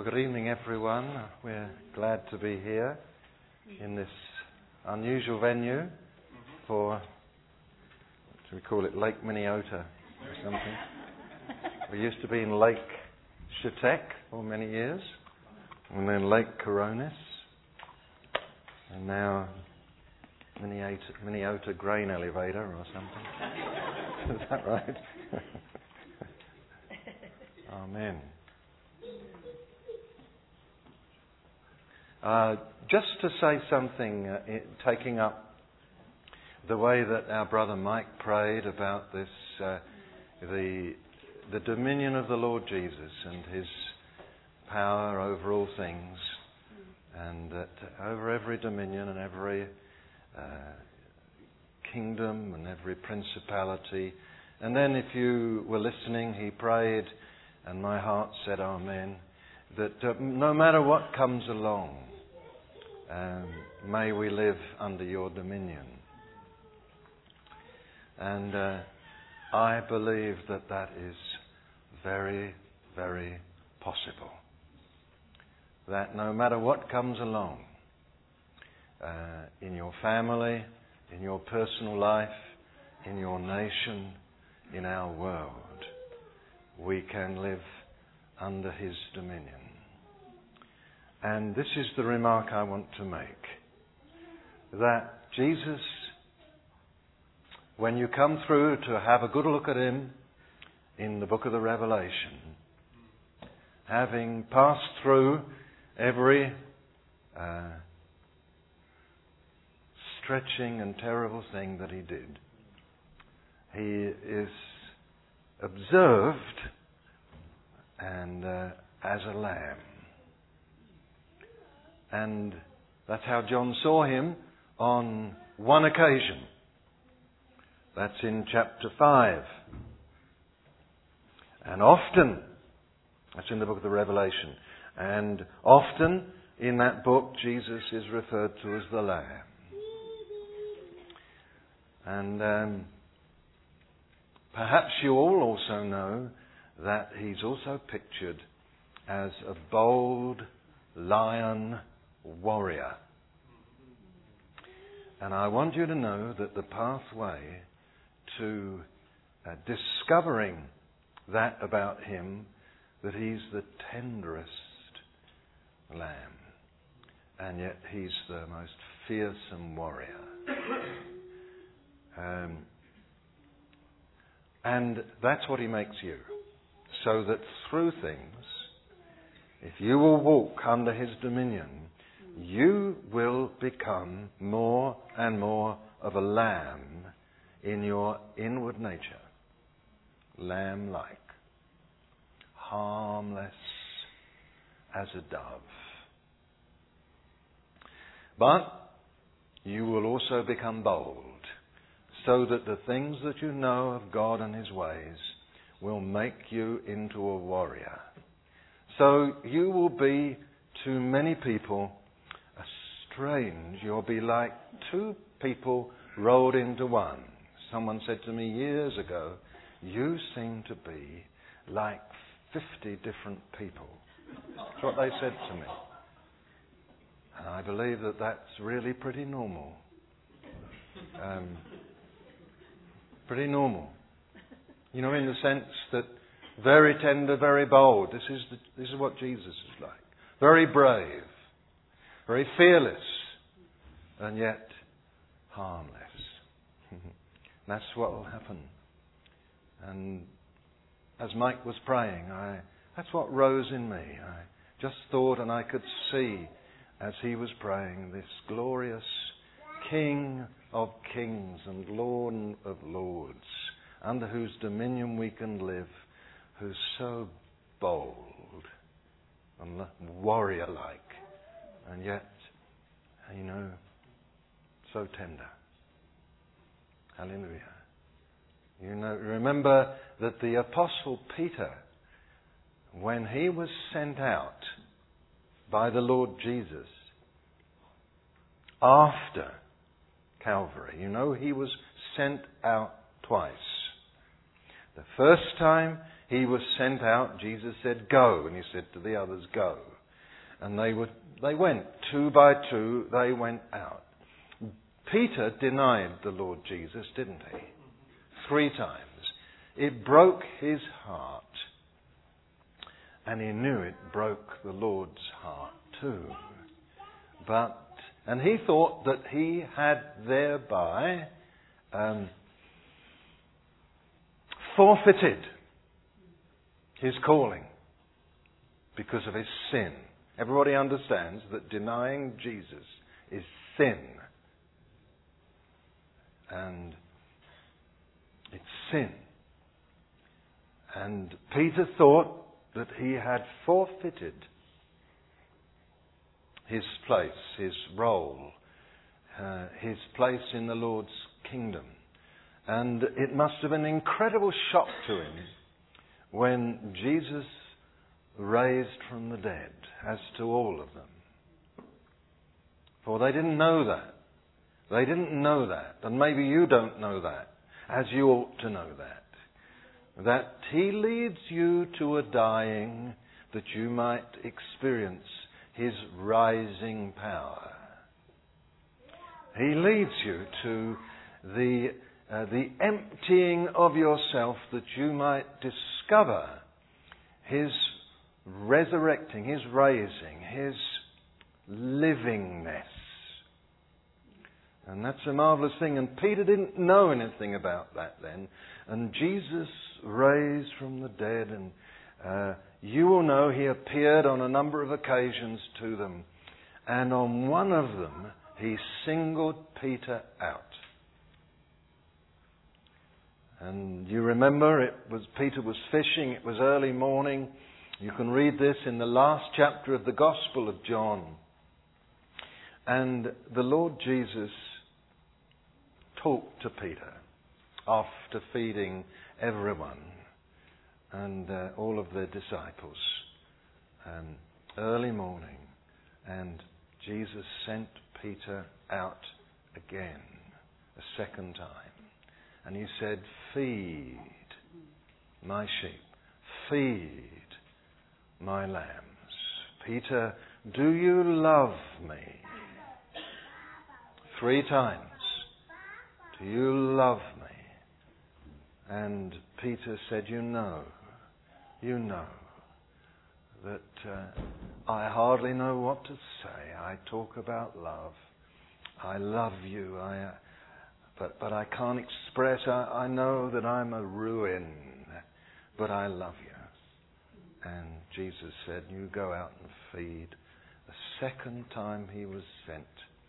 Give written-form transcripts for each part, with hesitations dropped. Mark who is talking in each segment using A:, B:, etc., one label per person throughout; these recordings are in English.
A: Well, good evening, everyone. We're glad to be here in this unusual venue for, what do we call it, Lake Minneota or something. We used to be in Lake Chautauqua for many years, and then Lake Coronis, and now Minneota Grain Elevator or something. Is that right? Amen. Just to say something, taking up the way that our brother Mike prayed about this, the dominion of the Lord Jesus and His power over all things, and that over every dominion and every kingdom and every principality. And then, if you were listening, he prayed, and my heart said Amen, that no matter what comes along, may we live under your dominion. And I believe that that is very, very possible. That no matter what comes along, in your family, in your personal life, in your nation, in our world, we can live under His dominion. And this is the remark I want to make. That Jesus, when you come through to have a good look at Him in the book of the Revelation, having passed through every stretching and terrible thing that He did, He is observed and as a lamb. And that's how John saw Him on one occasion. That's in chapter 5. And often, that's in the book of the Revelation, and often in that book Jesus is referred to as the Lamb. And perhaps you all also know that He's also pictured as a bold lion warrior. And I want you to know that the pathway to discovering that about Him, that He's the tenderest lamb, and yet He's the most fearsome warrior. And that's what He makes you. So that through things, if you will walk under His dominion, you will become more and more of a lamb in your inward nature. Lamb-like. Harmless as a dove. But you will also become bold, so that the things that you know of God and His ways will make you into a warrior. So you will be to many people strange. You'll be like two people rolled into one. Someone said to me years ago, you seem to be like 50 different people. That's what they said to me. And I believe that that's really pretty normal. Pretty normal. You know, in the sense that very tender, very bold. This is what Jesus is like. Very brave. Very fearless. And yet harmless. That's what will happen. And as Mike was praying, that's what rose in me. I just thought, and I could see as he was praying, this glorious King of kings and Lord of lords, under whose dominion we can live, who's so bold and warrior-like, and yet, you know, so tender. Hallelujah. You know, remember that the Apostle Peter, when he was sent out by the Lord Jesus after Calvary, you know, he was sent out twice. The first time he was sent out, Jesus said, "Go." And he said to the others, "Go." And they went, 2 by 2, they went out. Peter denied the Lord Jesus, didn't he? 3 times. It broke his heart. And he knew it broke the Lord's heart too. And he thought that he had thereby forfeited his calling because of his sin. Everybody understands that denying Jesus is sin. And it's sin. And Peter thought that he had forfeited his place, his role, his place in the Lord's kingdom. And it must have been an incredible shock to him when Jesus raised from the dead, as to all of them. For they didn't know that. They didn't know that. And maybe you don't know that, as you ought to know that. That he leads you to a dying that you might experience his rising power. He leads you to the emptying of yourself that you might discover his resurrecting, his raising, his livingness. And that's a marvellous thing. And Peter didn't know anything about that then. And Jesus raised from the dead, and you will know he appeared on a number of occasions to them. And on one of them, he singled Peter out. And you remember, Peter was fishing, it was early morning. You can read this in the last chapter of the Gospel of John. And the Lord Jesus talked to Peter after feeding everyone and all of the disciples early morning. And Jesus sent Peter out again, a second time. And he said, "Feed my sheep, feed my lambs." Peter, do you love me? 3 times. Do you love me? And Peter said, you know that I hardly know what to say. I talk about love. I love you. But I can't express. I know that I'm a ruin, but I love you. And Jesus said, you go out and feed. The second time he was sent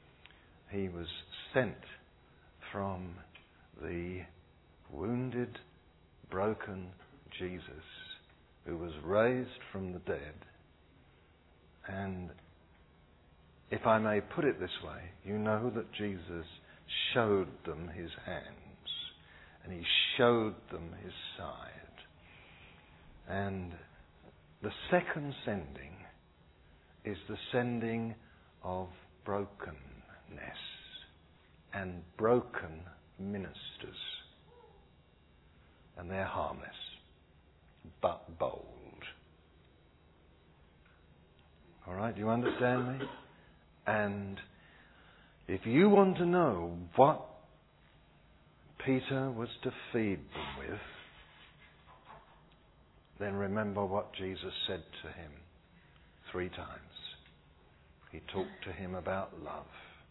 A: from the wounded, broken Jesus, who was raised from the dead. And if I may put it this way, you know that Jesus showed them his hands, and he showed them his side. And the second sending is the sending of brokenness and broken ministers. And they're harmless, but bold. All right, do you understand me? And if you want to know what Peter was to feed them with, then remember what Jesus said to him 3 times. He talked to him about love.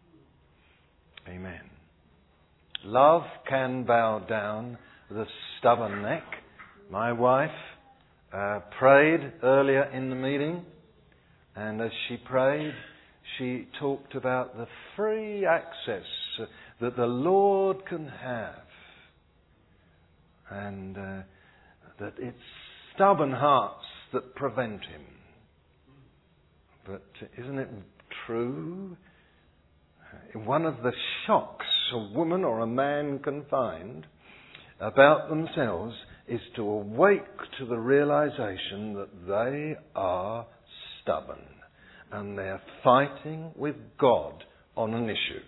A: Amen. Love can bow down the stubborn neck. My wife prayed earlier in the meeting, and as she prayed, she talked about the free access that the Lord can have, and that it's stubborn hearts that prevent him. But isn't it true? One of the shocks a woman or a man can find about themselves is to awake to the realization that they are stubborn and they're fighting with God on an issue.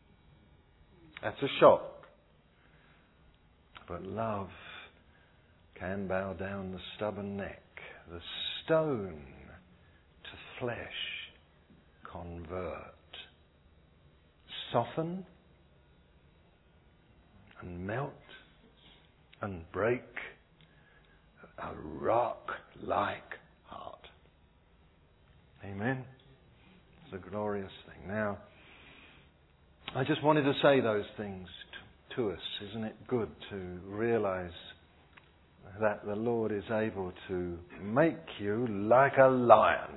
A: That's a shock. But love can bow down the stubborn neck, the stone to flesh convert, soften and melt and break a rock-like heart. Amen? It's a glorious thing. Now, I just wanted to say those things to us. Isn't it good to realize that the Lord is able to make you like a lion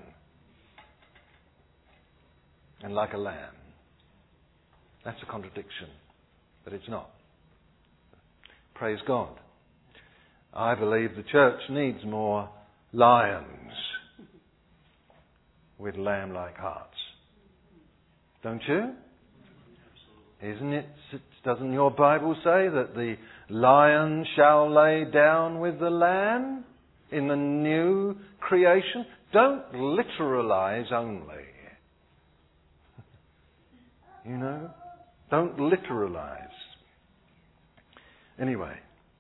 A: and like a lamb? That's a contradiction, but it's not. Praise God. I believe the church needs more lions with lamb-like hearts. Don't you? Isn't it? Doesn't your Bible say that the lion shall lay down with the lamb in the new creation? Don't literalize only. You know? Don't literalize. Anyway,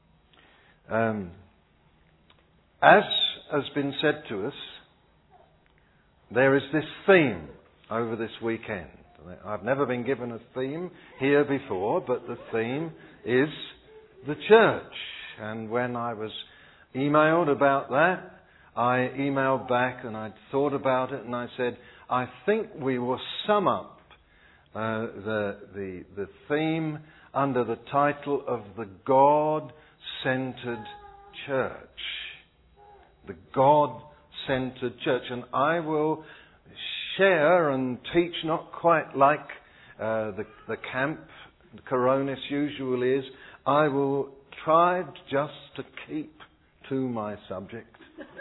A: as has been said to us, there is this theme over this weekend. I've never been given a theme here before, but the theme is the church. And when I was emailed about that, I emailed back and I'd thought about it and I said, I think we will sum up the theme under the title of the God-centered church. The God-centered church. And I will share and teach not quite like the camp, the Coronis usually is. I will try just to keep to my subject.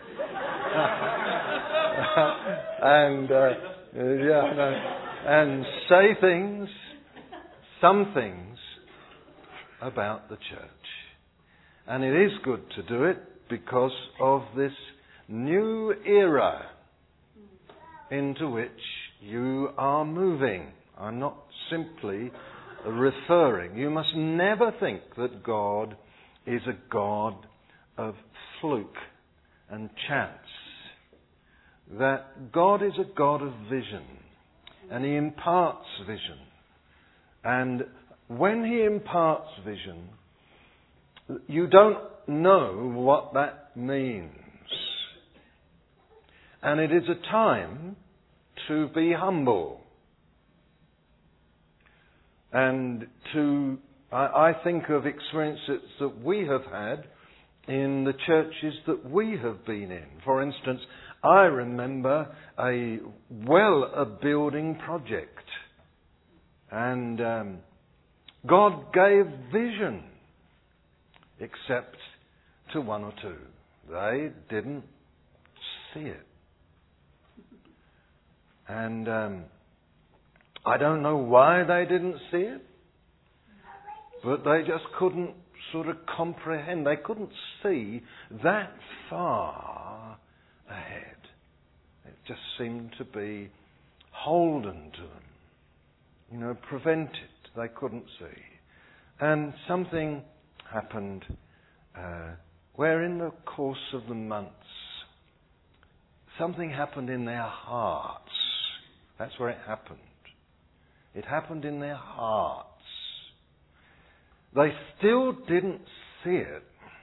A: and say things, some things about the church. And it is good to do it because of this new era into which you are moving. I'm not simply referring. You must never think that God is a God of fluke and chance. That God is a God of vision. And He imparts vision. And when He imparts vision, you don't know what that means. And it is a time to be humble. And I think of experiences that we have had in the churches that we have been in. For instance, I remember a building project. And God gave vision, except to one or two. They didn't see it. And I don't know why they didn't see it, but they just couldn't sort of comprehend. They couldn't see that far ahead. It just seemed to be holden to them, prevented. They couldn't see. And something happened where in the course of the months, something happened in their hearts. That's where it happened. It happened in their hearts. They still didn't see it.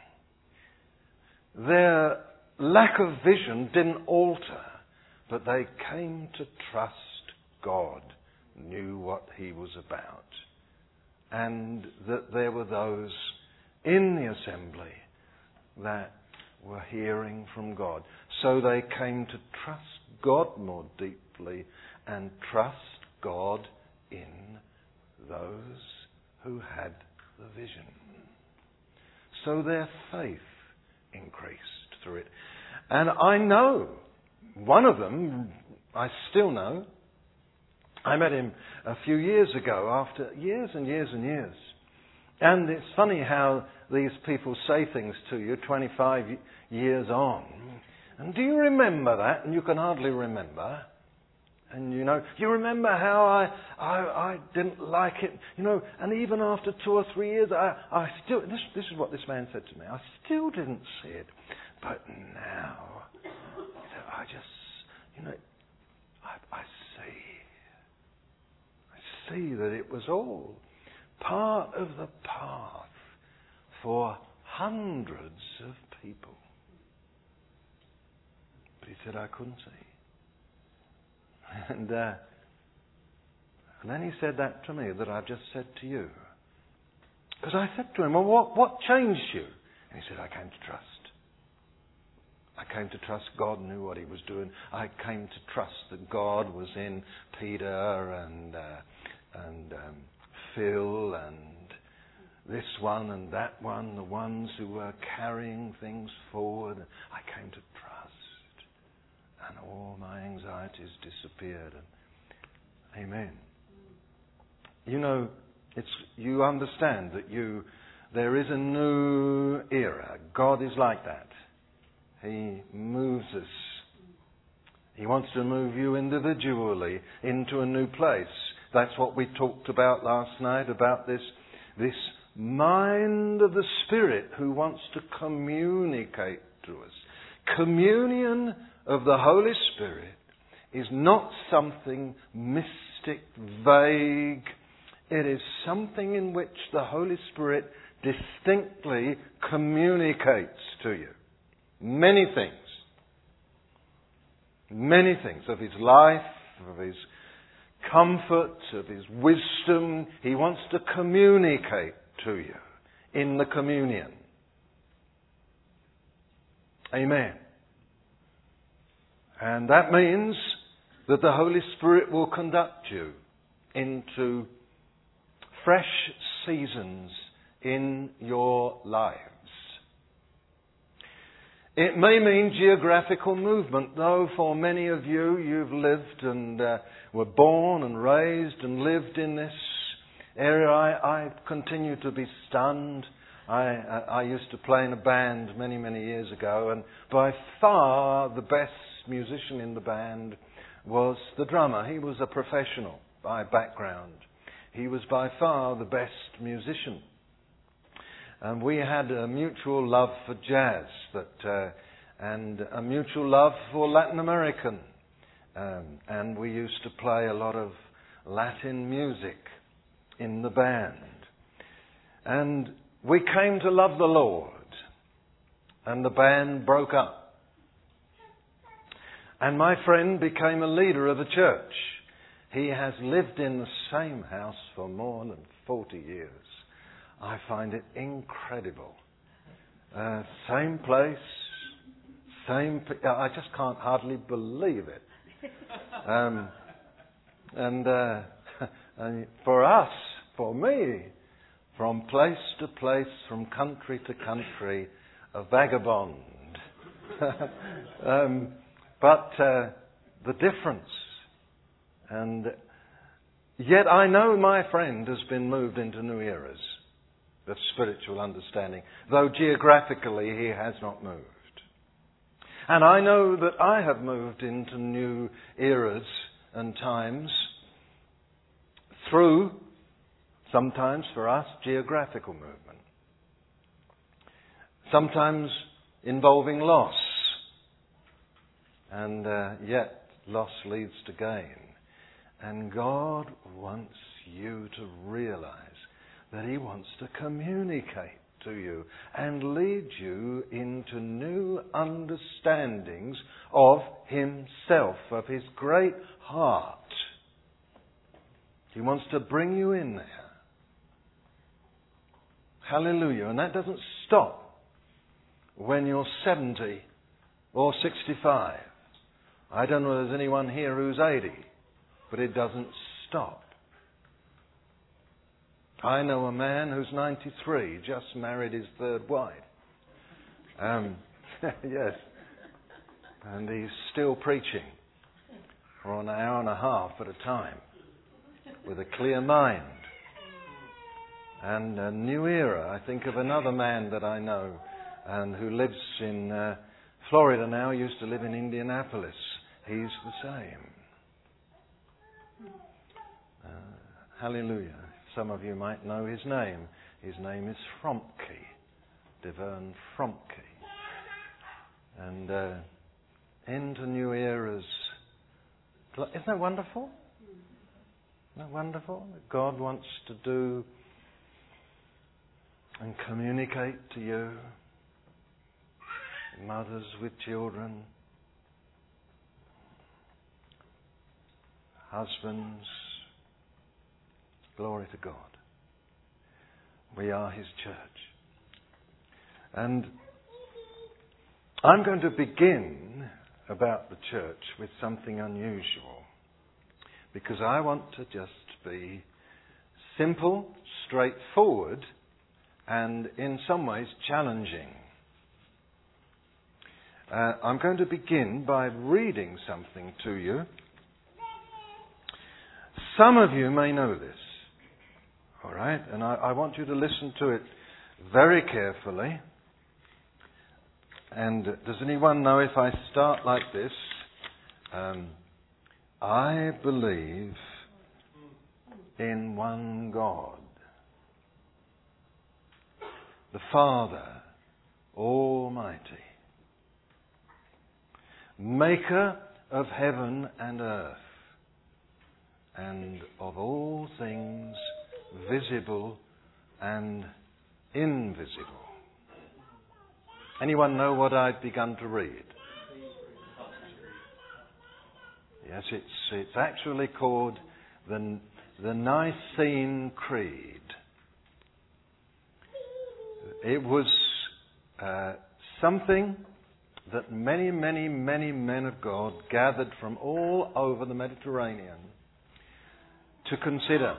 A: Their lack of vision didn't alter, but they came to trust God knew what He was about. And that there were those in the assembly that were hearing from God. So they came to trust God more deeply and trust God in those who had the vision. So their faith increased through it. And I know one of them, I still know. I met him a few years ago, after years and years and years. And it's funny how these people say things to you 25 years on. And do you remember that? And you can hardly remember. And you remember how I didn't like it, and even after 2 or 3 years, I still, this is what this man said to me, I still didn't see it. But now, I just, I see that it was all part of the path for hundreds of people. But he said, I couldn't see. And then he said that to me that I've just said to you. Because I said to him, well, what changed you? And he said, I came to trust. I came to trust God knew what he was doing. I came to trust that God was in Peter and Phil and this one and that one, the ones who were carrying things forward. I came to trust. And all my anxieties disappeared. And amen. You understand that there is a new era. God is like that. He moves us. He wants to move you individually into a new place. That's what we talked about last night, about this mind of the Spirit who wants to communicate to us. Communion of the Holy Spirit is not something mystic, vague. It is something in which the Holy Spirit distinctly communicates to you. Many things of his life, of his comfort, of his wisdom. He wants to communicate to you in the communion. Amen. And that means that the Holy Spirit will conduct you into fresh seasons in your lives. It may mean geographical movement, though for many of you, you've lived and were born and raised and lived in this area. I continue to be stunned. I used to play in a band many, many years ago, and by far the best musician in the band was the drummer. He was a professional by background. He was by far the best musician. And we had a mutual love for jazz and a mutual love for Latin American. And we used to play a lot of Latin music in the band. And we came to love the Lord. And the band broke up. And my friend became a leader of a church. He has lived in the same house for more than 40 years. I find it incredible. Same place, I just can't hardly believe it. And for us, for me, from place to place, from country to country, a vagabond. But the difference. And yet I know my friend has been moved into new eras of spiritual understanding, though geographically he has not moved. And I know that I have moved into new eras and times through, sometimes for us, geographical movement. Sometimes involving loss. And yet loss leads to gain. And God wants you to realize that He wants to communicate to you and lead you into new understandings of Himself, of His great heart. He wants to bring you in there. Hallelujah. And that doesn't stop when you're 70 or 65. I don't know if there's anyone here who's 80, but it doesn't stop. I know a man who's 93, just married his third wife. Yes. And he's still preaching for an hour and a half at a time with a clear mind. And a new era. I think of another man that I know and who lives in Florida now, used to live in Indianapolis. He's the same. Hallelujah. Some of you might know his name. His name is Fromke, Devern Fromke. And into new eras. Isn't that wonderful? Isn't that wonderful? That God wants to do and communicate to you, mothers with children, husbands. Glory to God. We are his church. And I'm going to begin about the church with something unusual, because I want to just be simple, straightforward, and in some ways challenging. I'm going to begin by reading something to you. Some of you may know this, all right? And I want you to listen to it very carefully. And does anyone know, if I start like this, I believe in one God, the Father Almighty, maker of heaven and earth, and of all things visible and invisible. Anyone know what I've begun to read? Yes, it's actually called the Nicene Creed. It was something that many, many, many men of God gathered from all over the Mediterranean to consider.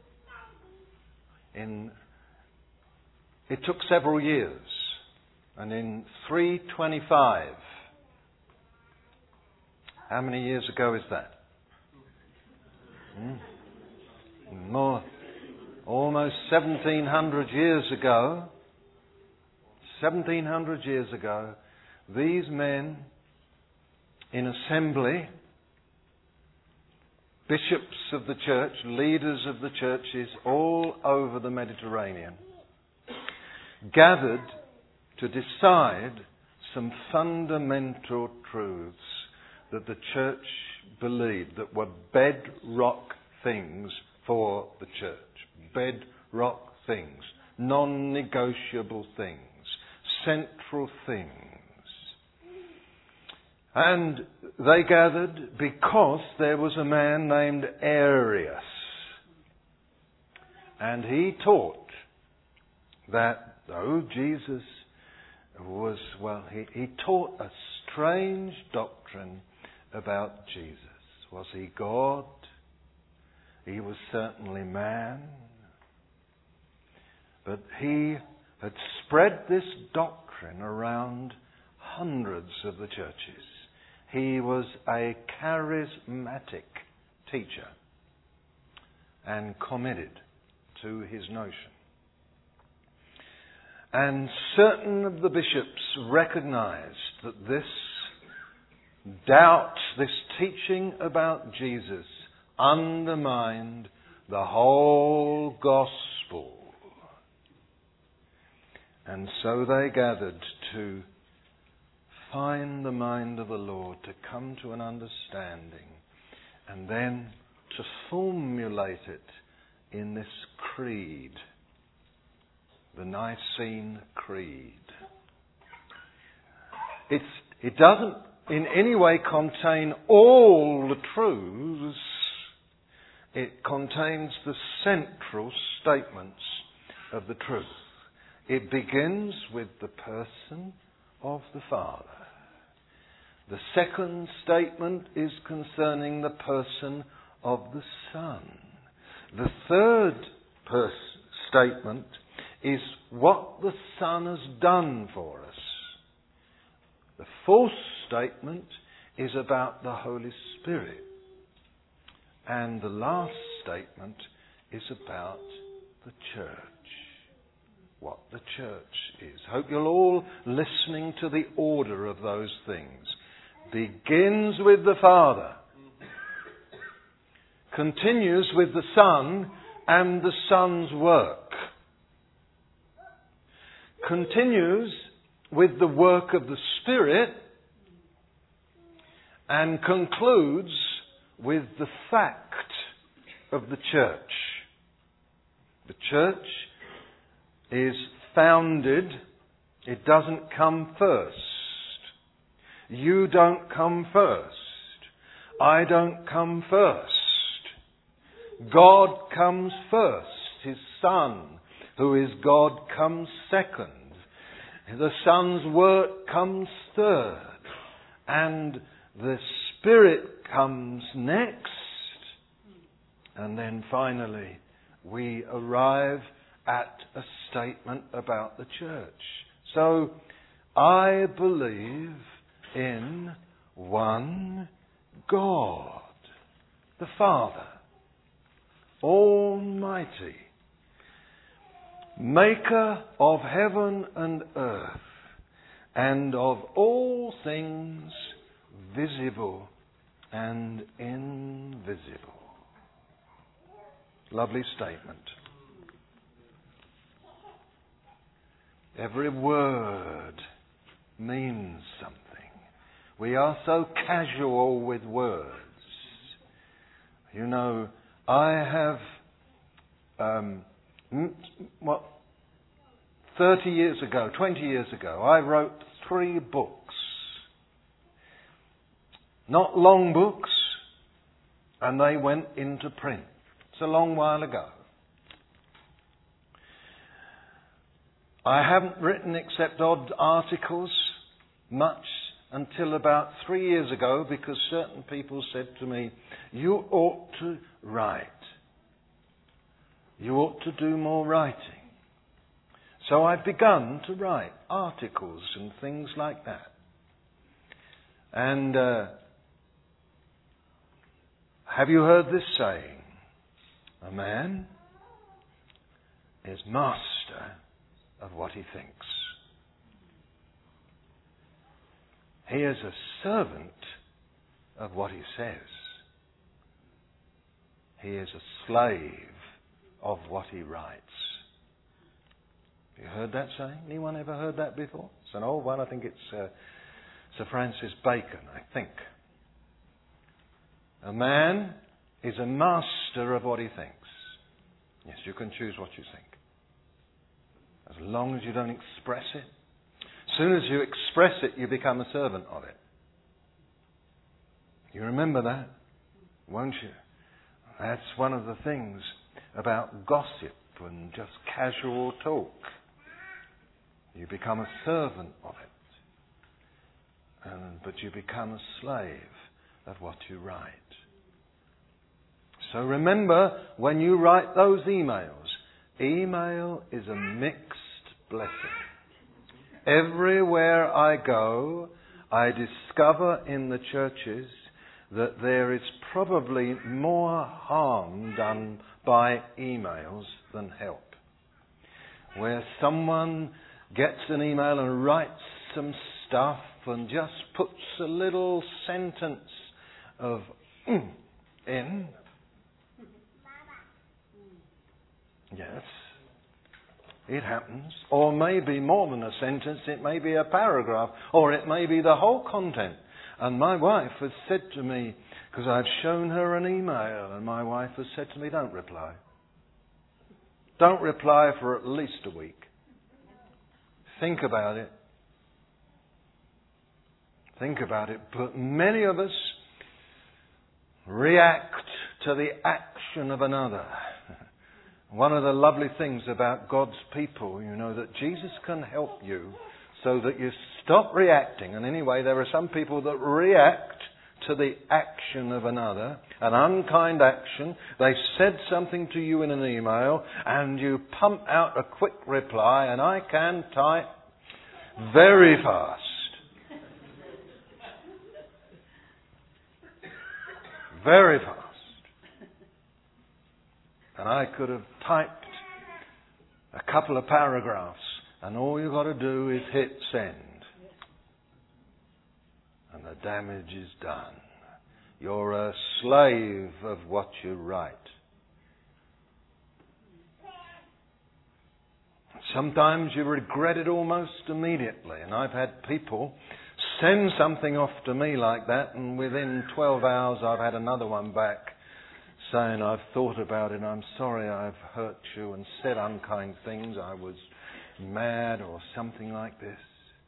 A: It took several years. And in 325, how many years ago is that? More, almost 1700 years ago. 1700 years ago, these men in assembly, bishops of the church, leaders of the churches all over the Mediterranean, gathered to decide some fundamental truths that the church believed, that were bedrock things for the church. Bedrock things. Non-negotiable things. Central things. And they gathered because there was a man named Arius. And he taught that though Jesus he taught a strange doctrine about Jesus. Was he God? He was certainly man. But he had spread this doctrine around hundreds of the churches. He was a charismatic teacher and committed to his notion. And certain of the bishops recognized that this doubt, this teaching about Jesus, undermined the whole gospel. And so they gathered to find the mind of the Lord, to come to an understanding, and then to formulate it in this creed. The Nicene Creed. It doesn't in any way contain all the truths. It contains the central statements of the truth. It begins with the person of the Father. The second statement is concerning the person of the Son. The third statement is what the Son has done for us. The fourth statement is about the Holy Spirit. And the last statement is about the church. What the church is. Hope you're all listening to the order of those things. Begins with the Father. continues with the Son and the Son's work. Continues with the work of the Spirit and concludes with the fact of the church. The church is founded. It doesn't come first. You don't come first. I don't come first. God comes first. His Son, who is God, comes second. The Son's work comes third. And the Spirit comes next. And then finally, we arrive at a statement about the church. So, I believe in one God, the Father, Almighty, Maker of heaven and earth, and of all things visible and invisible. Lovely statement. Every word means something. We are so casual with words. You know, I have, 30 years ago, 20 years ago, I wrote 3 books. Not long books, and they went into print. It's a long while ago. I haven't written except odd articles much until about 3 years ago, because certain people said to me, you ought to write. You ought to do more writing. So I've begun to write articles and things like that. And have you heard this saying? A man is master of what he thinks. He is a servant of what he says. He is a slave of what he writes. Have you heard that saying? Anyone ever heard that before? It's an old one. I think it's Sir Francis Bacon, I think. A man is a master of what he thinks. Yes, you can choose what you think. As long as you don't express it. As soon as you express it, you become a servant of it. You remember that, won't you? That's one of the things about gossip and just casual talk. You become a servant of it. But you become a slave of what you write. So remember, when you write those emails, email is a mixed blessing. Everywhere I go, I discover in the churches that there is probably more harm done by emails than help. Where someone gets an email and writes some stuff and just puts a little sentence of in. Yes, it happens. Or maybe more than a sentence, it may be a paragraph, or it may be the whole content. And my wife has said to me, because I've shown her an email, and my wife has said to me, don't reply. Don't reply for at least a week. Think about it. Think about it. But many of us react to the action of another. One of the lovely things about God's people, you know, that Jesus can help you so that you stop reacting. And anyway, there are some people that react to the action of another, an unkind action. They said something to you in an email and you pump out a quick reply, and I can type very fast. Very fast. And I could have typed a couple of paragraphs, and all you've got to do is hit send. And the damage is done. You're a slave of what you write. Sometimes you regret it almost immediately. And I've had people send something off to me like that, and within 12 hours I've had another one back saying, I've thought about it, I'm sorry I've hurt you and said unkind things, I was mad or something like this.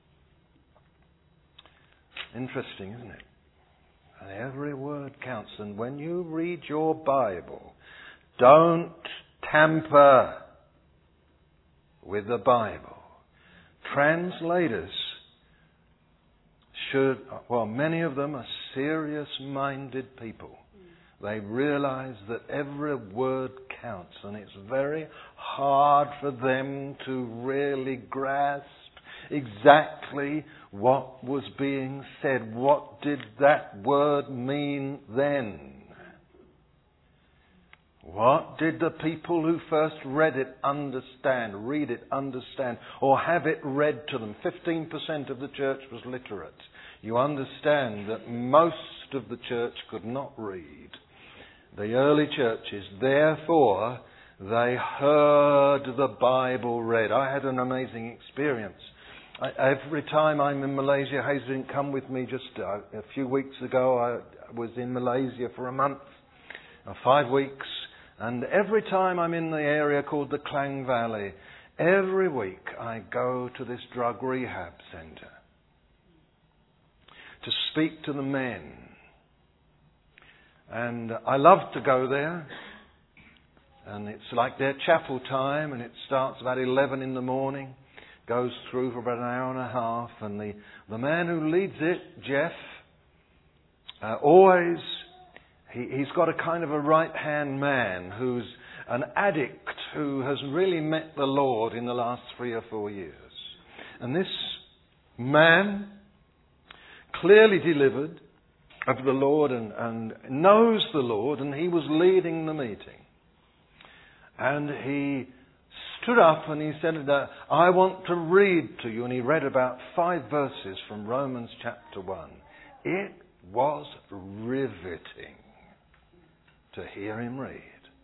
A: Interesting, isn't it? And every word counts. And when you read your Bible, don't tamper with the Bible. Translators should, many of them are serious-minded people. They realize that every word counts, and it's very hard for them to really grasp exactly what was being said. What did that word mean then? What did the people who first read it understand, or have it read to them? 15% of the church was literate. You understand that most of the church could not read. The early churches, therefore, they heard the Bible read. I had an amazing experience. Every time I'm in Malaysia, Hayes didn't come with me just a few weeks ago. I was in Malaysia for a month, 5 weeks. And every time I'm in the area called the Klang Valley, every week I go to this drug rehab centre to speak to the men. And I love to go there. And it's like their chapel time, and it starts about 11 in the morning, goes through for about an hour and a half. And the man who leads it, Jeff, always... He's got a kind of a right-hand man who's an addict who has really met the Lord in the last 3 or 4 years. And this man, clearly delivered of the Lord and knows the Lord, and he was leading the meeting. And he stood up and he said, I want to read to you. And he read about 5 verses from Romans chapter 1. It was riveting to hear him read.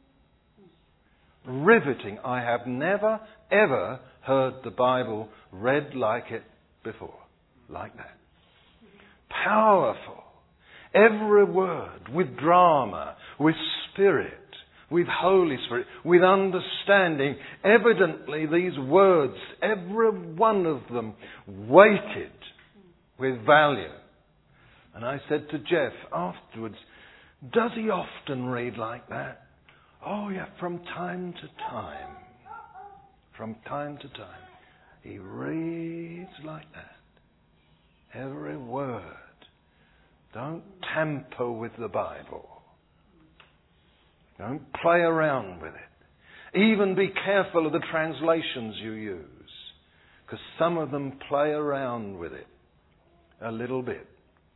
A: Riveting. I have never, ever heard the Bible read like it before. Like that. Powerful. Every word with drama, with spirit, with Holy Spirit, with understanding. Evidently these words, every one of them, weighted with value. And I said to Jeff afterwards, does he often read like that? Oh yeah, from time to time. From time to time. He reads like that. Every word. Don't tamper with the Bible. Don't play around with it. Even be careful of the translations you use, because some of them play around with it a little bit.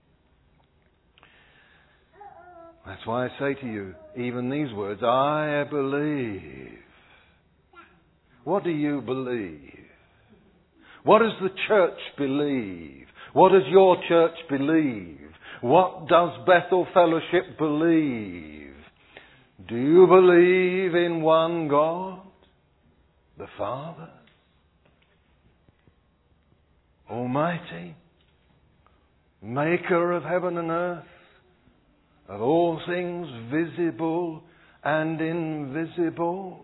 A: That's why I say to you, even these words, I believe. What do you believe? What does the church believe? What does your church believe? What does Bethel Fellowship believe? Do you believe in one God, the Father, Almighty, Maker of heaven and earth, of all things visible and invisible?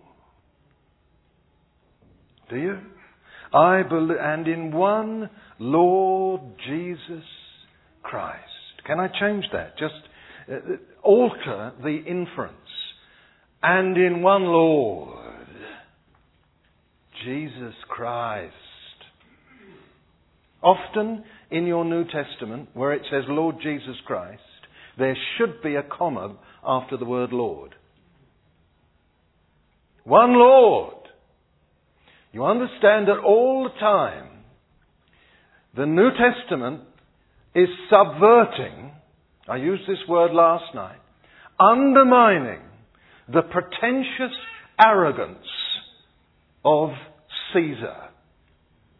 A: Do you? I believe, and in one Lord Jesus Christ. Can I change that? Just alter the inference. And in one Lord Jesus Christ. Often in your New Testament, where it says Lord Jesus Christ, there should be a comma after the word Lord. One Lord. You understand that all the time the New Testament is subverting, I used this word last night, undermining the pretentious arrogance of Caesar,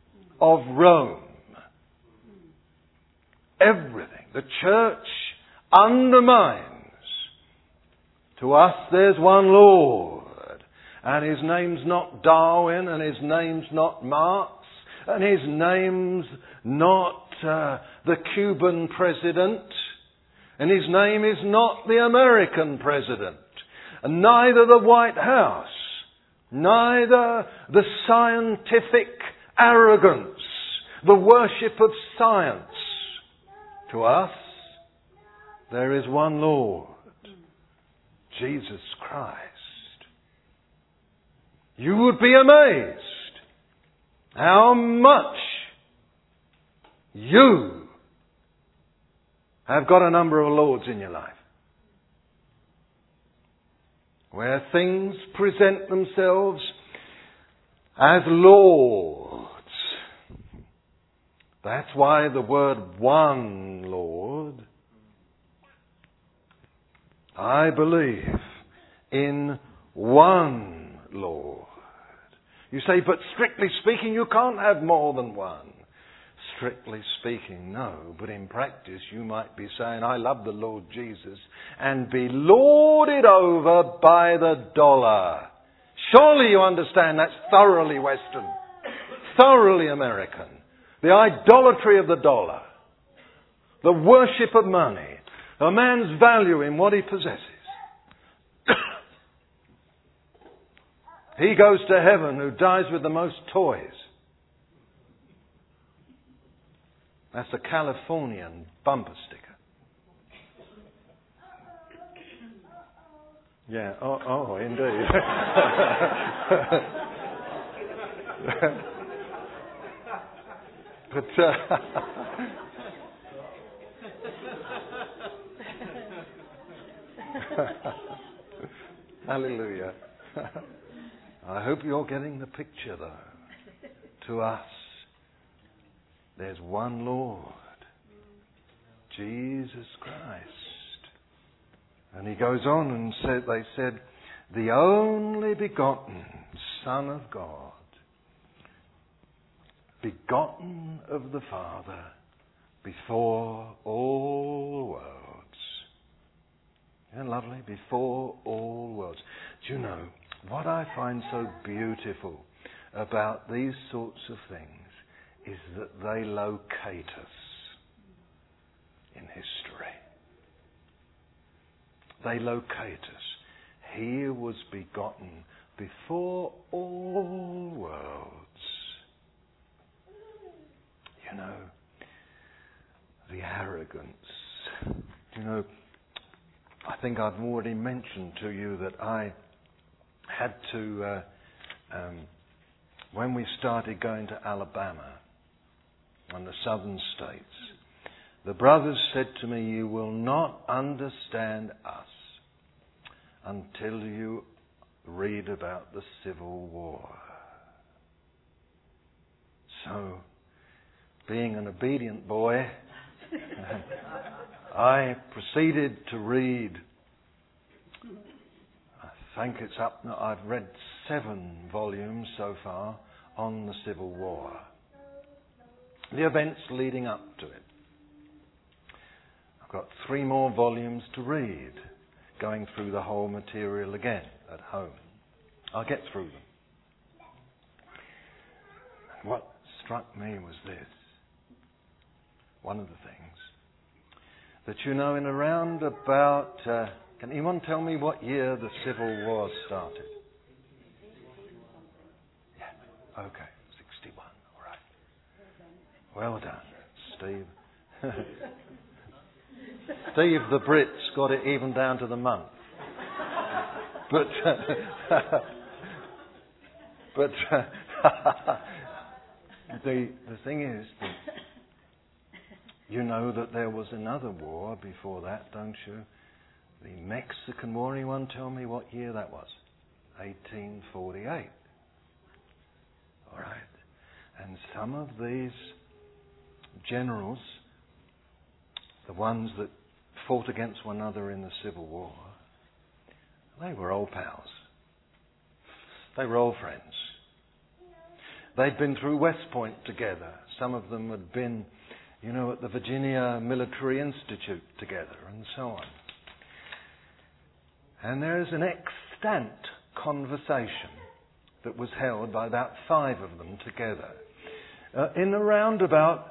A: of Rome. Everything. The church undermines. To us there's one Lord, and His name's not Darwin, and His name's not Marx, and His name's not the Cuban president, and His name is not the American president, and neither the White House, neither the scientific arrogance, the worship of science. To us, there is one Lord, Jesus Christ. You would be amazed how much you have got a number of lords in your life. Where things present themselves as lords. That's why the word one Lord, I believe in one Lord. You say, but strictly speaking, you can't have more than one. Strictly speaking, no. But in practice, you might be saying, I love the Lord Jesus, and be lorded over by the dollar. Surely you understand that's thoroughly Western, thoroughly American. The idolatry of the dollar, the worship of money, a man's value in what he possesses. He goes to heaven who dies with the most toys. That's a Californian bumper sticker. Yeah, oh indeed. But hallelujah. I hope you're getting the picture, though. To us, there's one Lord, Jesus Christ. And he goes on and said, they said, the only begotten Son of God, begotten of the Father before all worlds. Isn't that lovely? Before all worlds. Do you know, what I find so beautiful about these sorts of things is that they locate us in history. They locate us. He was begotten before all worlds. You know, the arrogance. You know, I think I've already mentioned to you that I had to, when we started going to Alabama and the southern states, the brothers said to me, you will not understand us until you read about the Civil War. So, being an obedient boy, I proceeded to read. I think it's up now. I've read 7 volumes so far on the Civil War. The events leading up to it. I've got 3 more volumes to read, going through the whole material again at home. I'll get through them. And what struck me was this. One of the things. That you know, in around about... can anyone tell me what year the Civil War started? Yeah, okay, 61, all right. Well done, Steve. Steve the Brits got it even down to the month. But the thing is that you know that there was another war before that, don't you? The Mexican War. Anyone tell me what year that was? 1848. All right. And some of these generals, the ones that fought against one another in the Civil War, they were old pals. They were old friends. They'd been through West Point together. Some of them had been at the Virginia Military Institute together and so on. And there's an extant conversation that was held by about 5 of them together in around about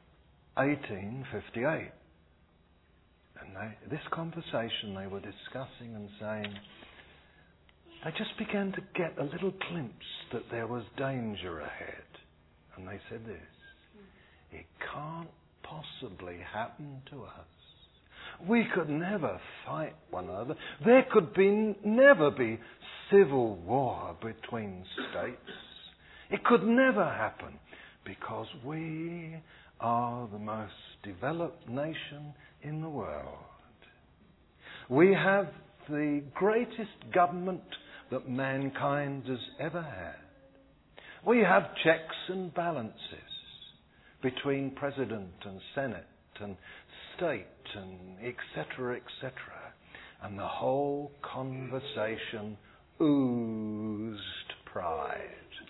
A: 1858. And this conversation they were discussing and saying, they just began to get a little glimpse that there was danger ahead. And they said this: it can't possibly happen to us. We could never fight one another. There could never be civil war between states. It could never happen because we are the most developed nation in the world. We have the greatest government that mankind has ever had. We have checks and balances between President and Senate and state and etc., etc. And the whole conversation oozed pride.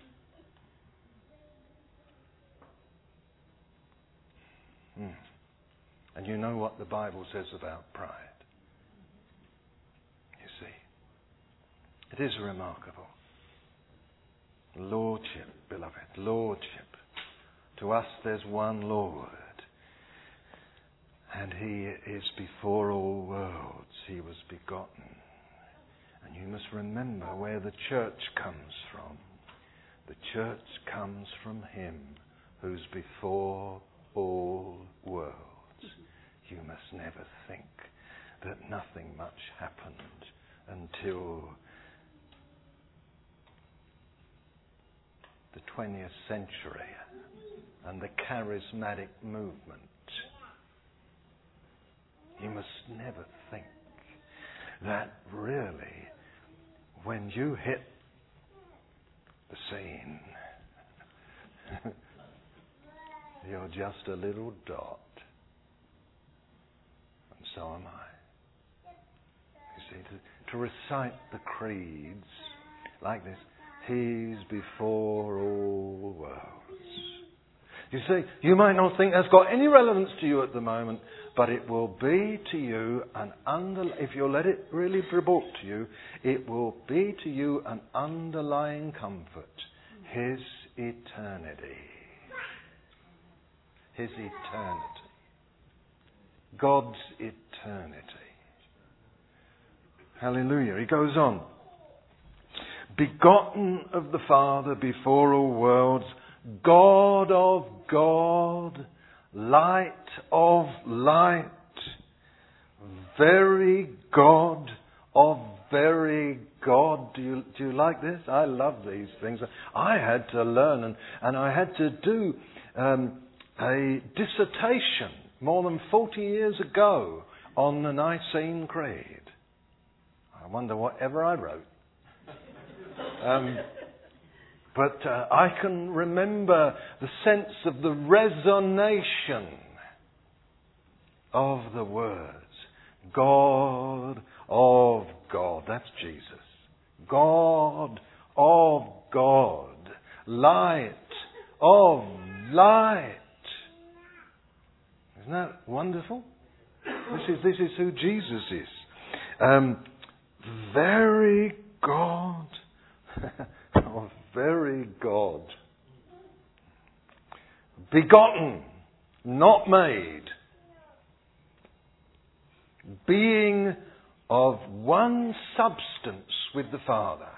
A: And you know what the Bible says about pride. You see, it is remarkable. Lordship, beloved, lordship. To us there's one Lord, and He is before all worlds. He was begotten. And you must remember where the church comes from. The church comes from Him who's before all worlds. You must never think that nothing much happened until the 20th century and the charismatic movement. You must never think that really when you hit the scene, you're just a little dot. And so am I. You see, to recite the creeds like this, He's before all worlds. You see, you might not think that's got any relevance to you at the moment, but it will be to you if you let it really be brought to you, it will be to you an underlying comfort. His eternity. His eternity. God's eternity. Hallelujah. He goes on. Begotten of the Father before all worlds, God of God, light of light, very God of very God. Do you like this? I love these things. I had to learn and I had to do a dissertation more than 40 years ago on the Nicene Creed. I wonder whatever I wrote. But I can remember the sense of the resonation of the words. God of God. That's Jesus. God of God. Light of light. Isn't that wonderful? This is who Jesus is. Very God. Oh, very God. Begotten, not made. Being of one substance with the Father,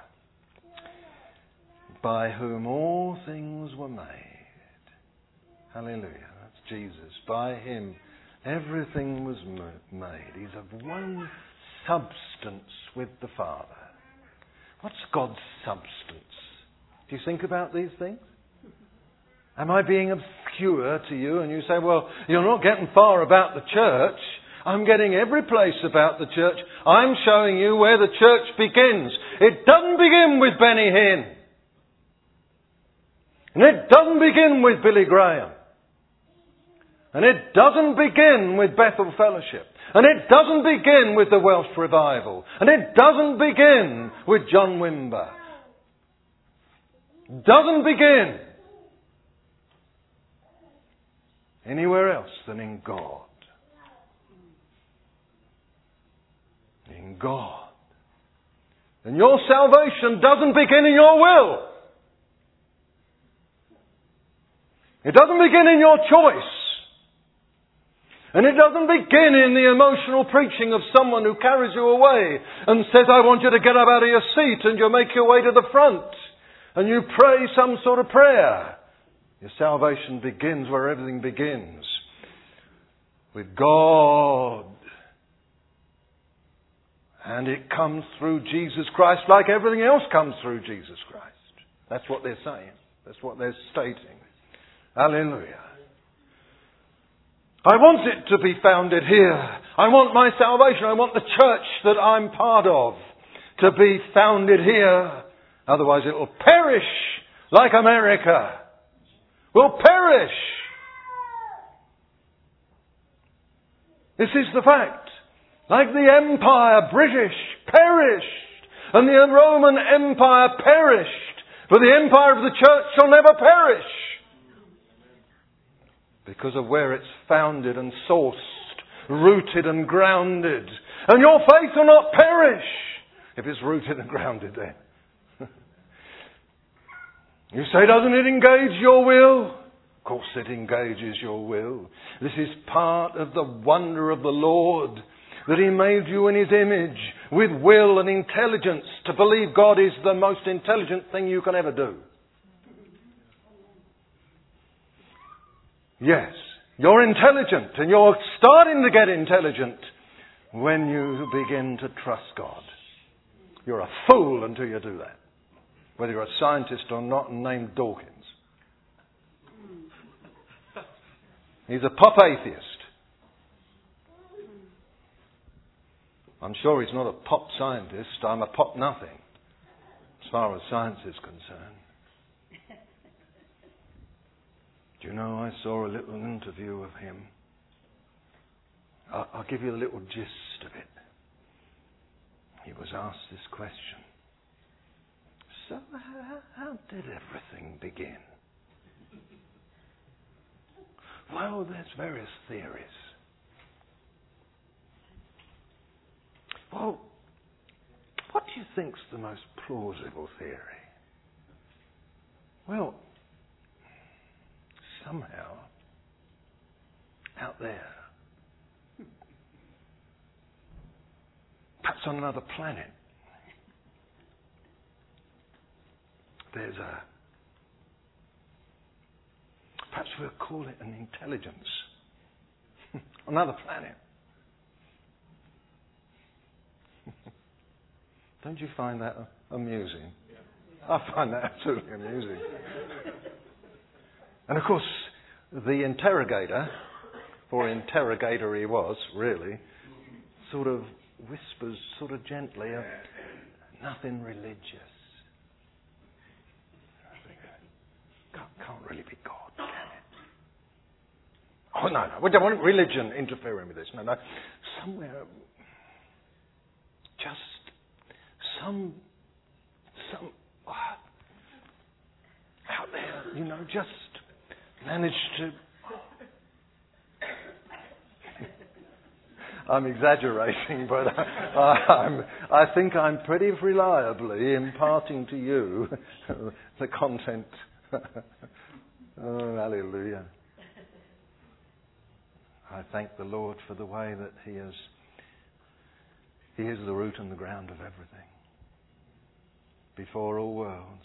A: by whom all things were made. Hallelujah. That's Jesus. By Him everything was made. He's of one substance with the Father. What's God's substance? Do you think about these things? Am I being obscure to you? And you say, well, you're not getting far about the church. I'm getting every place about the church. I'm showing you where the church begins. It doesn't begin with Benny Hinn. And it doesn't begin with Billy Graham. And it doesn't begin with Bethel Fellowship. And it doesn't begin with the Welsh Revival. And it doesn't begin with John Wimber. Doesn't begin. anywhere else than in God. In God. And your salvation doesn't begin in your will. It doesn't begin in your choice. And it doesn't begin in the emotional preaching of someone who carries you away and says, I want you to get up out of your seat, and you make your way to the front and you pray some sort of prayer. Your salvation begins where everything begins. With God. And it comes through Jesus Christ like everything else comes through Jesus Christ. That's what they're saying. That's what they're stating. Hallelujah. I want it to be founded here. I want my salvation. I want the church that I'm part of to be founded here. Otherwise it will perish like America. Will perish. This is the fact. Like the Empire, British, perished. And the Roman Empire perished. But the empire of the church shall never perish. Because of where it's founded and sourced, rooted and grounded. And your faith will not perish if it's rooted and grounded then. You say, doesn't it engage your will? Of course it engages your will. This is part of the wonder of the Lord, that He made you in His image with will and intelligence to believe God is the most intelligent thing you can ever do. Yes, you're intelligent, and you're starting to get intelligent when you begin to trust God. You're a fool until you do that. Whether you're a scientist or not and named Dawkins. He's a pop atheist. I'm sure he's not a pop scientist. I'm a pop nothing, as far as science is concerned. Do you know, I saw a little interview of him. I'll give you a little gist of it. He was asked this question. So, how did everything begin? Well, there's various theories. Well, what do you think's the most plausible theory? Well, somehow, out there, perhaps on another planet, there's perhaps we'll call it an intelligence. Another planet. Don't you find that amusing? I find that absolutely amusing. And of course, the interrogator, for interrogator he was, really, sort of whispers sort of gently, nothing religious. Can't really be God, can it? Oh, no. We don't want religion interfering with this. No. Somewhere, just some out there, just managed to... I'm exaggerating, but I think I'm pretty reliably imparting to you the content. Oh, hallelujah. I thank the Lord for the way that He is the root and the ground of everything. Before all worlds.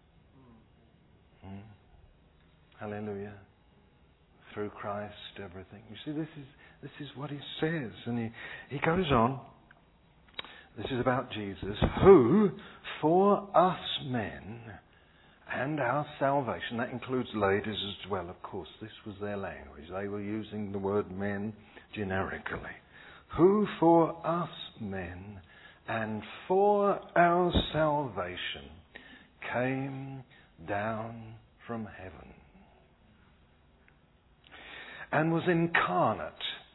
A: Hallelujah. Through Christ, everything. You see, this is what He says. And he goes on. This is about Jesus, who, for us men, and our salvation, that includes ladies as well, of course. This was their language. They were using the word men generically. Who for us men and for our salvation came down from heaven and was incarnate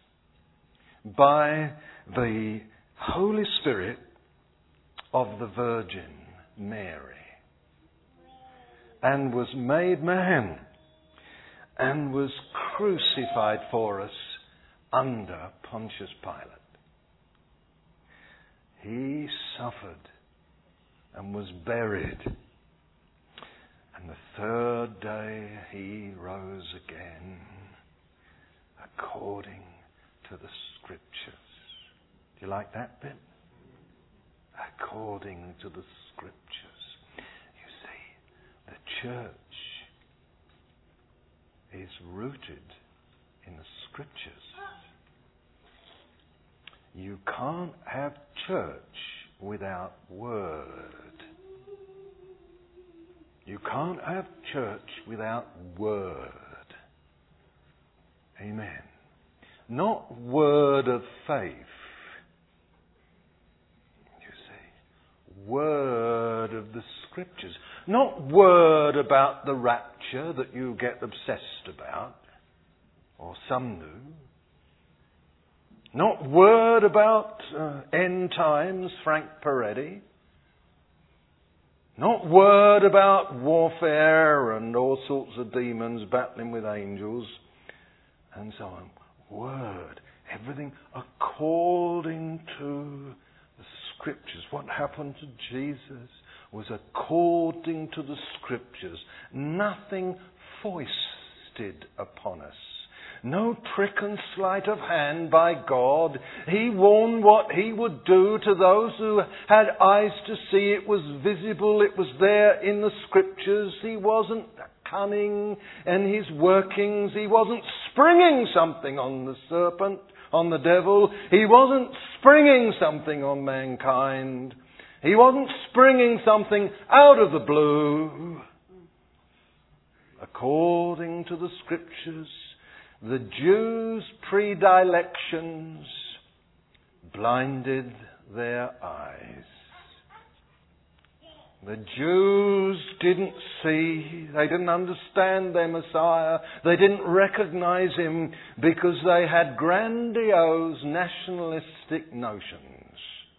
A: by the Holy Spirit of the Virgin Mary, and was made man, and was crucified for us under Pontius Pilate. He suffered and was buried. And the third day he rose again according to the Scriptures. Do you like that bit? According to the Scriptures. You see, the church is rooted in the Scriptures. You can't have church without word. You can't have church without word. Amen. Not word of faith. You see, word of the Scriptures. Not word about the rapture that you get obsessed about, or some do. Not word about end times, Frank Peretti. Not word about warfare and all sorts of demons battling with angels and so on. Word. Everything according to the Scriptures. What happened to Jesus was according to the Scriptures. Nothing foisted upon us. No trick and sleight of hand by God. He warned what He would do to those who had eyes to see. It was visible. It was there in the Scriptures. He wasn't cunning in His workings. He wasn't springing something on the serpent, on the devil. He wasn't springing something on mankind. He wasn't springing something out of the blue. According to the Scriptures, the Jews' predilections blinded their eyes. The Jews didn't see, they didn't understand their Messiah, they didn't recognize Him because they had grandiose nationalistic notions.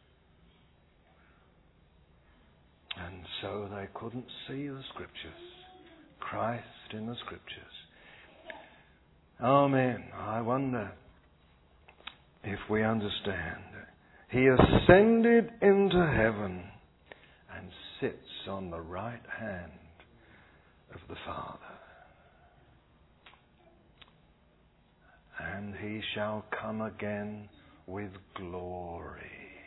A: And so they couldn't see the Scriptures, Christ in the Scriptures. Amen. I wonder if we understand. He ascended into heaven and sits on the right hand of the Father. And He shall come again with glory.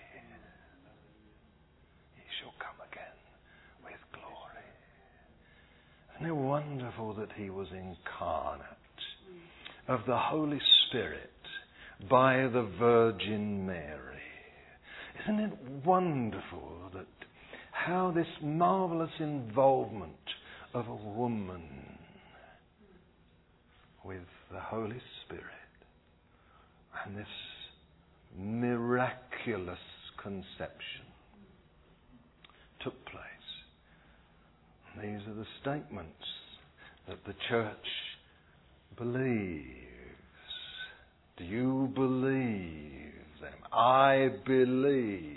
A: He shall come again with glory. Isn't it wonderful that He was incarnate of the Holy Spirit by the Virgin Mary? Isn't it wonderful that how this marvellous involvement of a woman with the Holy Spirit and this miraculous conception took place? And these are the statements that the church believes. Do you believe them? I believe.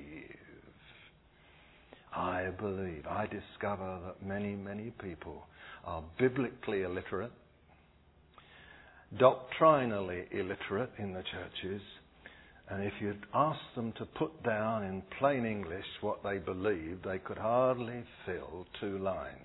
A: I believe. I discover that many, many people are biblically illiterate, doctrinally illiterate in the churches, and if you'd ask them to put down in plain English what they believe, they could hardly fill 2 lines.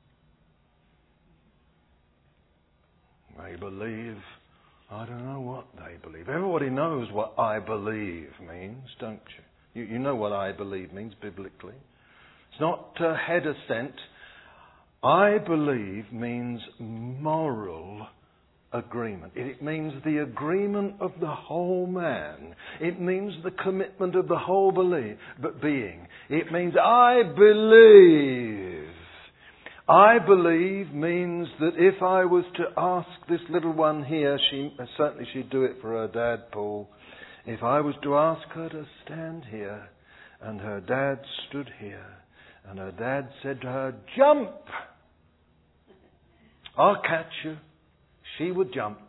A: They believe, I don't know what they believe. Everybody knows what I believe means, don't you? You know what I believe means biblically. It's not head assent. I believe means moral agreement. It means the agreement of the whole man. It means the commitment of the whole being. It means I believe. I believe means that if I was to ask this little one here, certainly she'd do it for her dad, Paul. If I was to ask her to stand here, and her dad stood here, and her dad said to her, jump! I'll catch you. She would jump.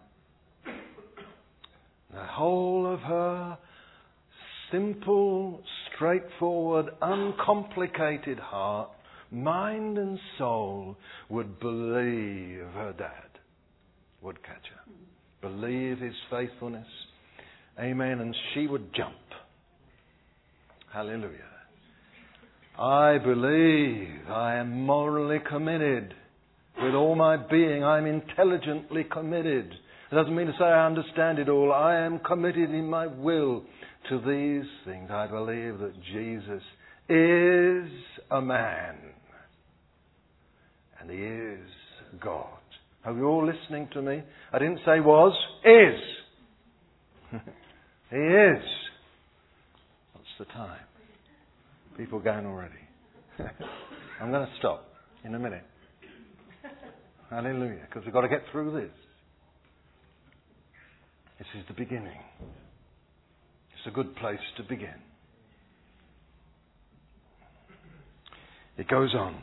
A: The whole of her simple, straightforward, uncomplicated heart, mind and soul would believe her dad. woodcatcher. Believe his faithfulness. Amen. And she would jump. Hallelujah. I believe. I am morally committed. With all my being, I'm intelligently committed. It doesn't mean to say I understand it all. I am committed in my will to these things. I believe that Jesus is a man. And he is God. Are you all listening to me? I didn't say was. Is. He is. What's the time? People going already. I'm going to stop in a minute. Hallelujah. Because we've got to get through this. This is the beginning. It's a good place to begin. It goes on.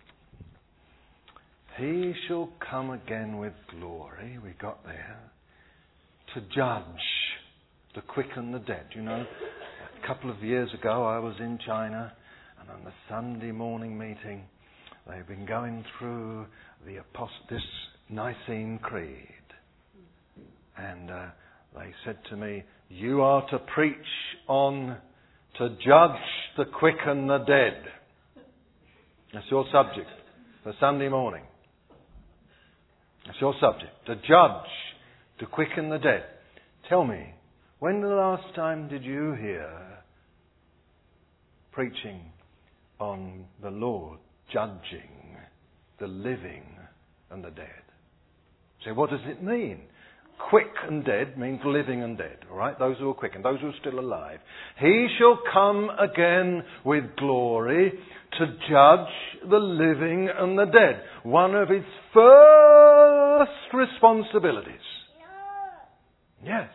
A: He shall come again with glory. We got there. To judge the quick and the dead. You know, a couple of years ago I was in China, and on the Sunday morning meeting they've been going through this Nicene Creed. And they said to me, you are to preach on to judge the quick and the dead. That's your subject for Sunday morning. That's your subject. To judge the quick and the dead. Tell me, when the last time did you hear preaching on the Lord judging the living and the dead? So what does it mean? Quick and dead means living and dead, all right? Those who are quick and those who are still alive. He shall come again with glory to judge the living and the dead. One of his first responsibilities. Yes.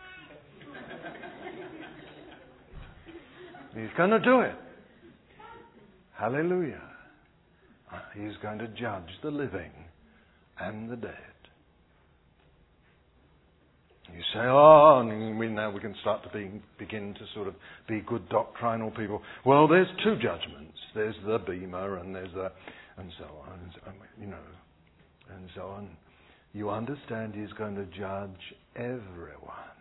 A: He's going to do it. Hallelujah. He's going to judge the living and the dead. You say, and now we can start to begin to sort of be good doctrinal people. Well, there's two judgments. There's the bema and there's the, and so on, and so on. You understand he's going to judge everyone.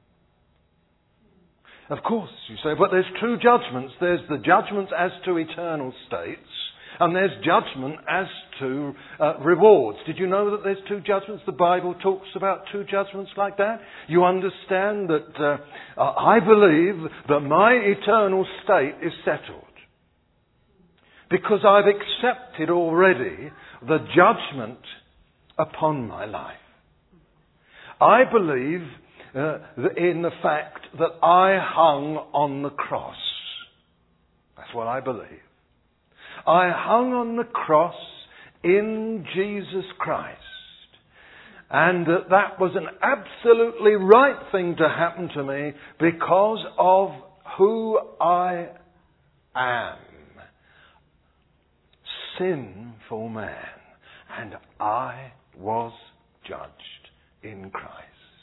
A: Of course, you say, but there's two judgments. There's the judgments as to eternal states, and there's judgment as to rewards. Did you know that there's two judgments? The Bible talks about two judgments like that. You understand that I believe that my eternal state is settled. Because I've accepted already the judgment upon my life. I believe in the fact that I hung on the cross. That's what I believe. I hung on the cross in Jesus Christ. And that was an absolutely right thing to happen to me because of who I am. Sinful man. And I was judged in Christ.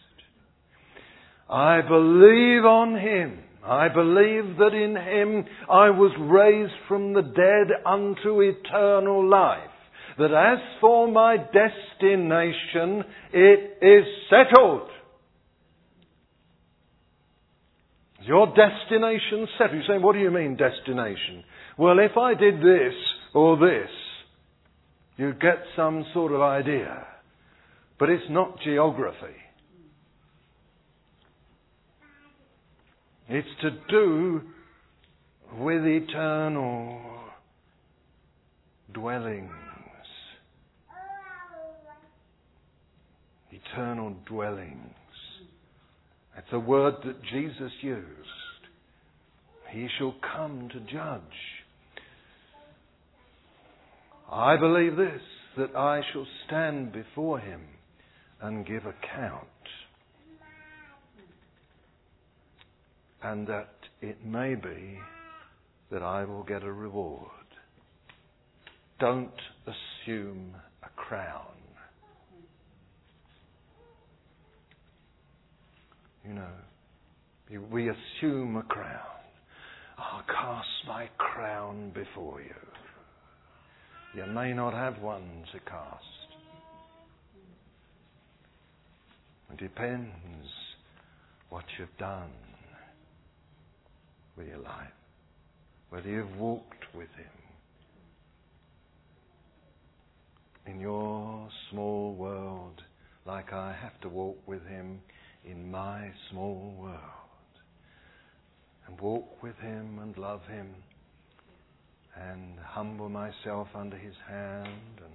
A: I believe on Him. I believe that in Him I was raised from the dead unto eternal life. That as for my destination, it is settled. Is your destination settled? You're saying, what do you mean destination? Well, if I did this or this, you'd get some sort of idea. But it's not geography. It's to do with eternal dwellings. Eternal dwellings. That's a word that Jesus used. He shall come to judge. I believe this, that I shall stand before Him and give account. And that it may be that I will get a reward. Don't assume a crown. You know, we assume a crown. I'll cast my crown before you. You may not have one to cast. It depends what you've done with your life, whether you've walked with Him in your small world, like I have to walk with Him in my small world, and walk with Him and love Him and humble myself under His hand and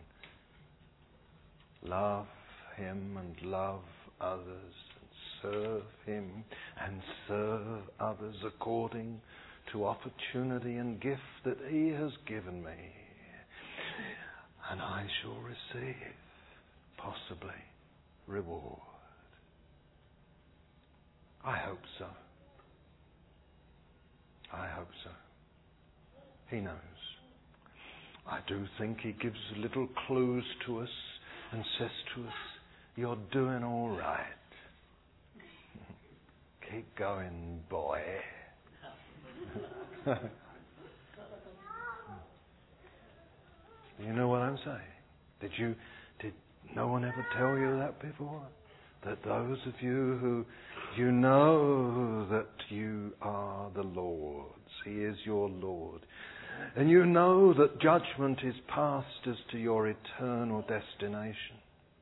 A: love Him and love others and serve Him and serve others according to opportunity and gift that He has given me. And I shall receive, possibly, reward. I hope so. I hope so. He knows. I do think He gives little clues to us and says to us, you're doing all right. Keep going, boy. You know what I'm saying? Did no one ever tell you that before? That those of you who you know that you are the Lord's, He is your Lord, and you know that judgment is passed as to your eternal destination.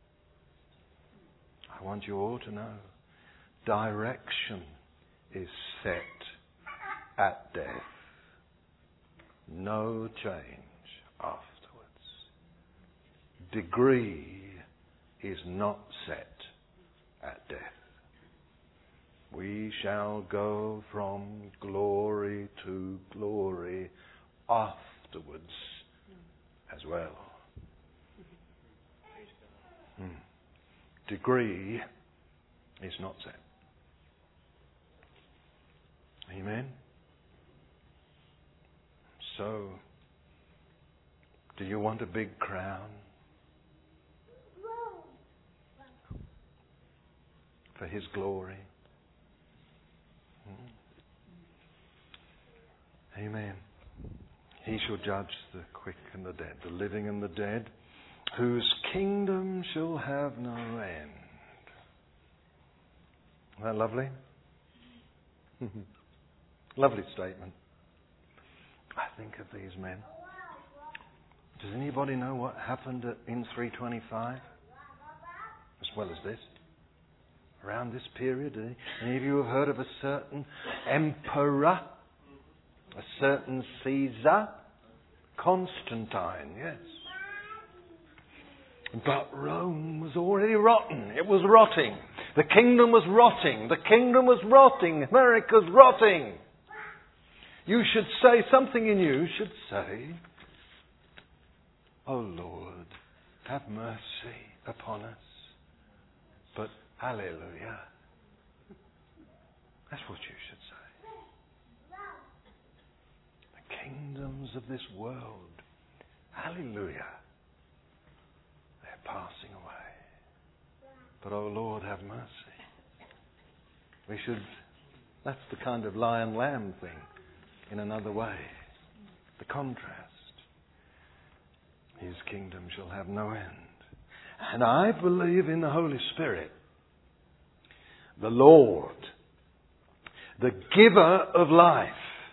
A: I want you all to know, direction is set at death. No change afterwards. Degree is not set at death. We shall go from glory to glory afterwards as well. Degree is not set. Amen? So, do you want a big crown? For His glory? Amen. He shall judge the quick and the dead, the living and the dead, whose kingdom shall have no end. Isn't that lovely? Lovely statement. I think of these men. Does anybody know what happened in 325? As well as this? Around this period? Any of you have heard of a certain emperor? A certain Caesar? Constantine, yes. But Rome was already rotten. It was rotting. The kingdom was rotting. The kingdom was rotting. America's rotting. You should say, something in you should say, oh Lord, have mercy upon us. But hallelujah. That's what you should say. The kingdoms of this world, hallelujah, they're passing away. But oh Lord, have mercy. We should, that's the kind of lion lamb thing in another way. The contrast. His kingdom shall have no end. And I believe in the Holy Spirit, the Lord, the giver of life,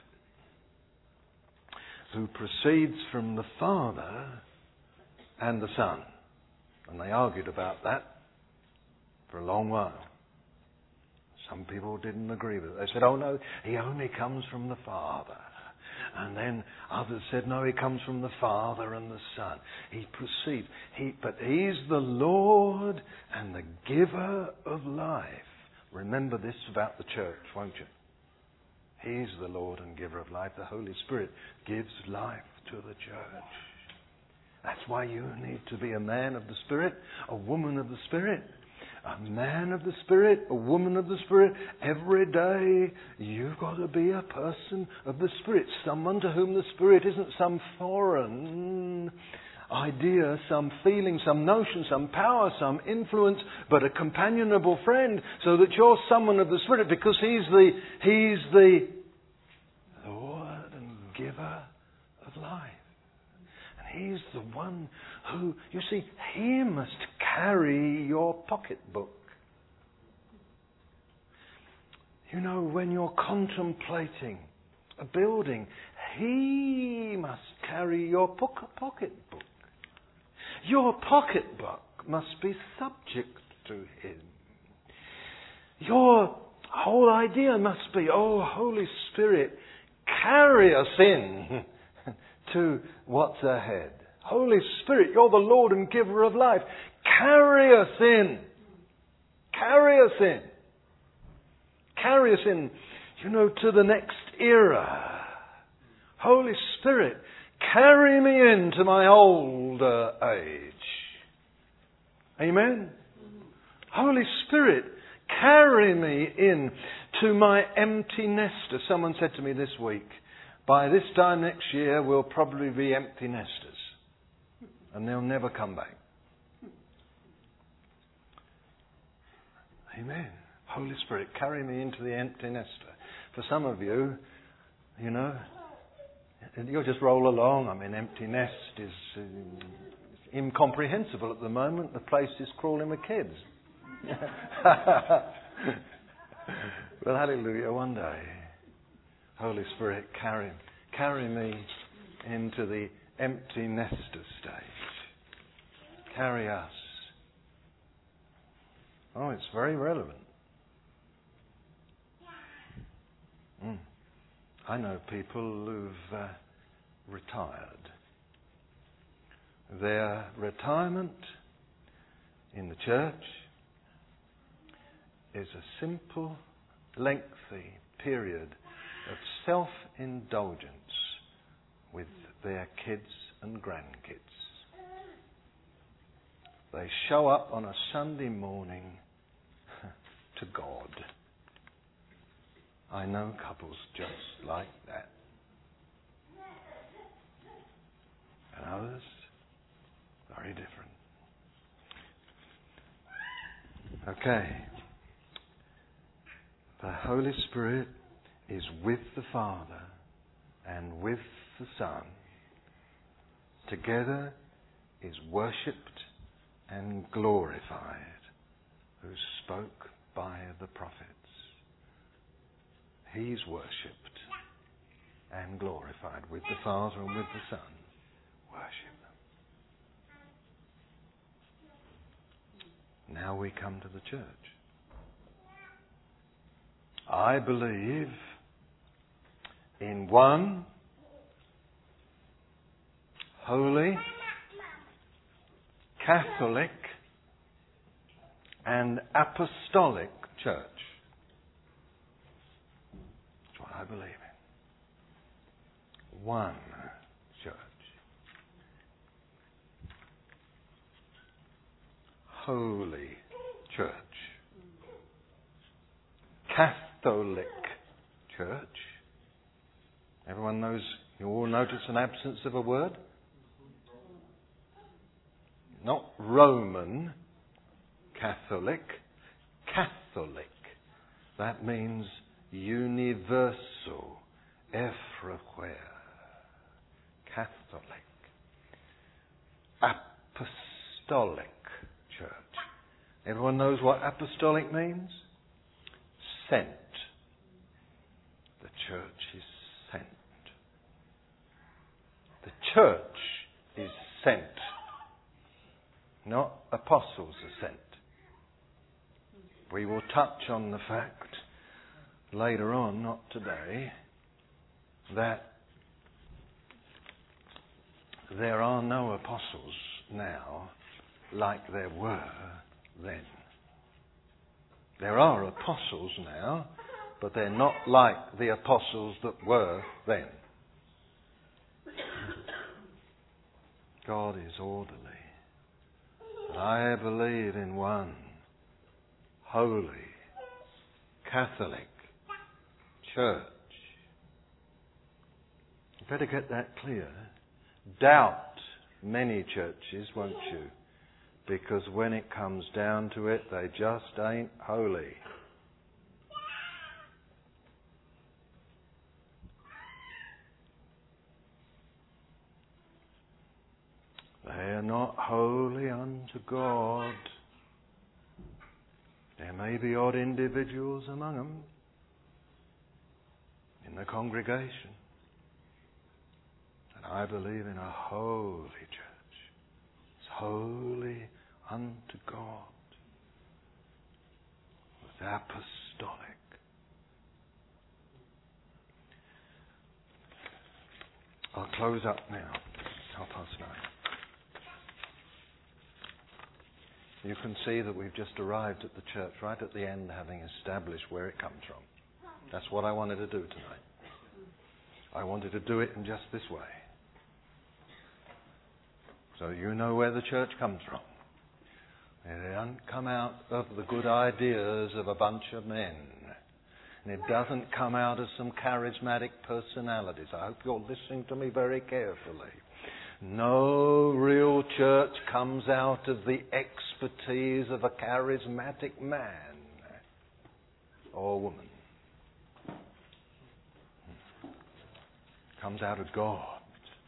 A: who proceeds from the Father and the Son. And they argued about that for a long while. Some people didn't agree with it. They said, oh no, He only comes from the Father. And then others said, no, He comes from the Father and the Son. He proceeds. But He's the Lord and the giver of life. Remember this about the church, won't you? He's the Lord and giver of life. The Holy Spirit gives life to the church. That's why you need to be a man of the Spirit, a woman of the Spirit. A man of the Spirit, a woman of the Spirit. Every day you've got to be a person of the Spirit. Someone to whom the Spirit isn't some foreign idea, some feeling, some notion, some power, some influence, but a companionable friend, so that you're someone of the Spirit because He's the Lord and giver of life. And He's the one who, you see, He must carry your pocketbook. You know, when you're contemplating a building, He must carry your pocketbook. Your pocketbook must be subject to Him. Your whole idea must be, oh, Holy Spirit, carry us in to what's ahead. Holy Spirit, you're the Lord and giver of life. Carry us in. Carry us in. Carry us in, you know, to the next era. Holy Spirit, carry me into my older age. Amen? Holy Spirit, carry me in to my empty nester. Someone said to me this week, by this time next year we'll probably be empty nesters. And they'll never come back. Amen. Holy Spirit, carry me into the empty nester. For some of you, you know, you'll just roll along. I mean, empty nest is incomprehensible at the moment. The place is crawling with kids. Well, hallelujah, one day, Holy Spirit, carry me into the empty nester stage. Carry us. Oh, it's very relevant. I know people who've retired. Their retirement in the church is a simple, lengthy period of self-indulgence with their kids and grandkids. They show up on a Sunday morning to God. I know couples just like that. And others, very different. Okay. The Holy Spirit is with the Father and with the Son. Together is worshipped and glorified, who spoke by the prophets. He's worshipped and glorified with the Father and with the Son. Worship them. Now we come to the church. I believe in one holy, Catholic and apostolic church. That's what I believe in. One church. Holy church. Catholic church. Everyone knows, you all notice an absence of a word? Not Roman Catholic, Catholic. That means universal, everywhere. Catholic. Apostolic church. Everyone knows what apostolic means? Sent. The church is sent. The church is sent. Not apostles are sent. We will touch on the fact later on, not today, that there are no apostles now like there were then. There are apostles now, but they're not like the apostles that were then. God is orderly. I believe in one holy, Catholic church. You better get that clear. Doubt many churches, won't you? Because when it comes down to it, they just ain't holy. They are not holy unto God. There may be odd individuals among them, in the congregation. And I believe in a holy church. It's holy unto God. It's apostolic. I'll close up now. 9:30. You can see that we've just arrived at the church right at the end, having established where it comes from. That's what I wanted to do tonight. I wanted to do it in just this way. So you know where the church comes from. It doesn't come out of the good ideas of a bunch of men. And it doesn't come out of some charismatic personalities. I hope you're listening to me very carefully. No real church comes out of the expertise of a charismatic man or woman. It comes out of God.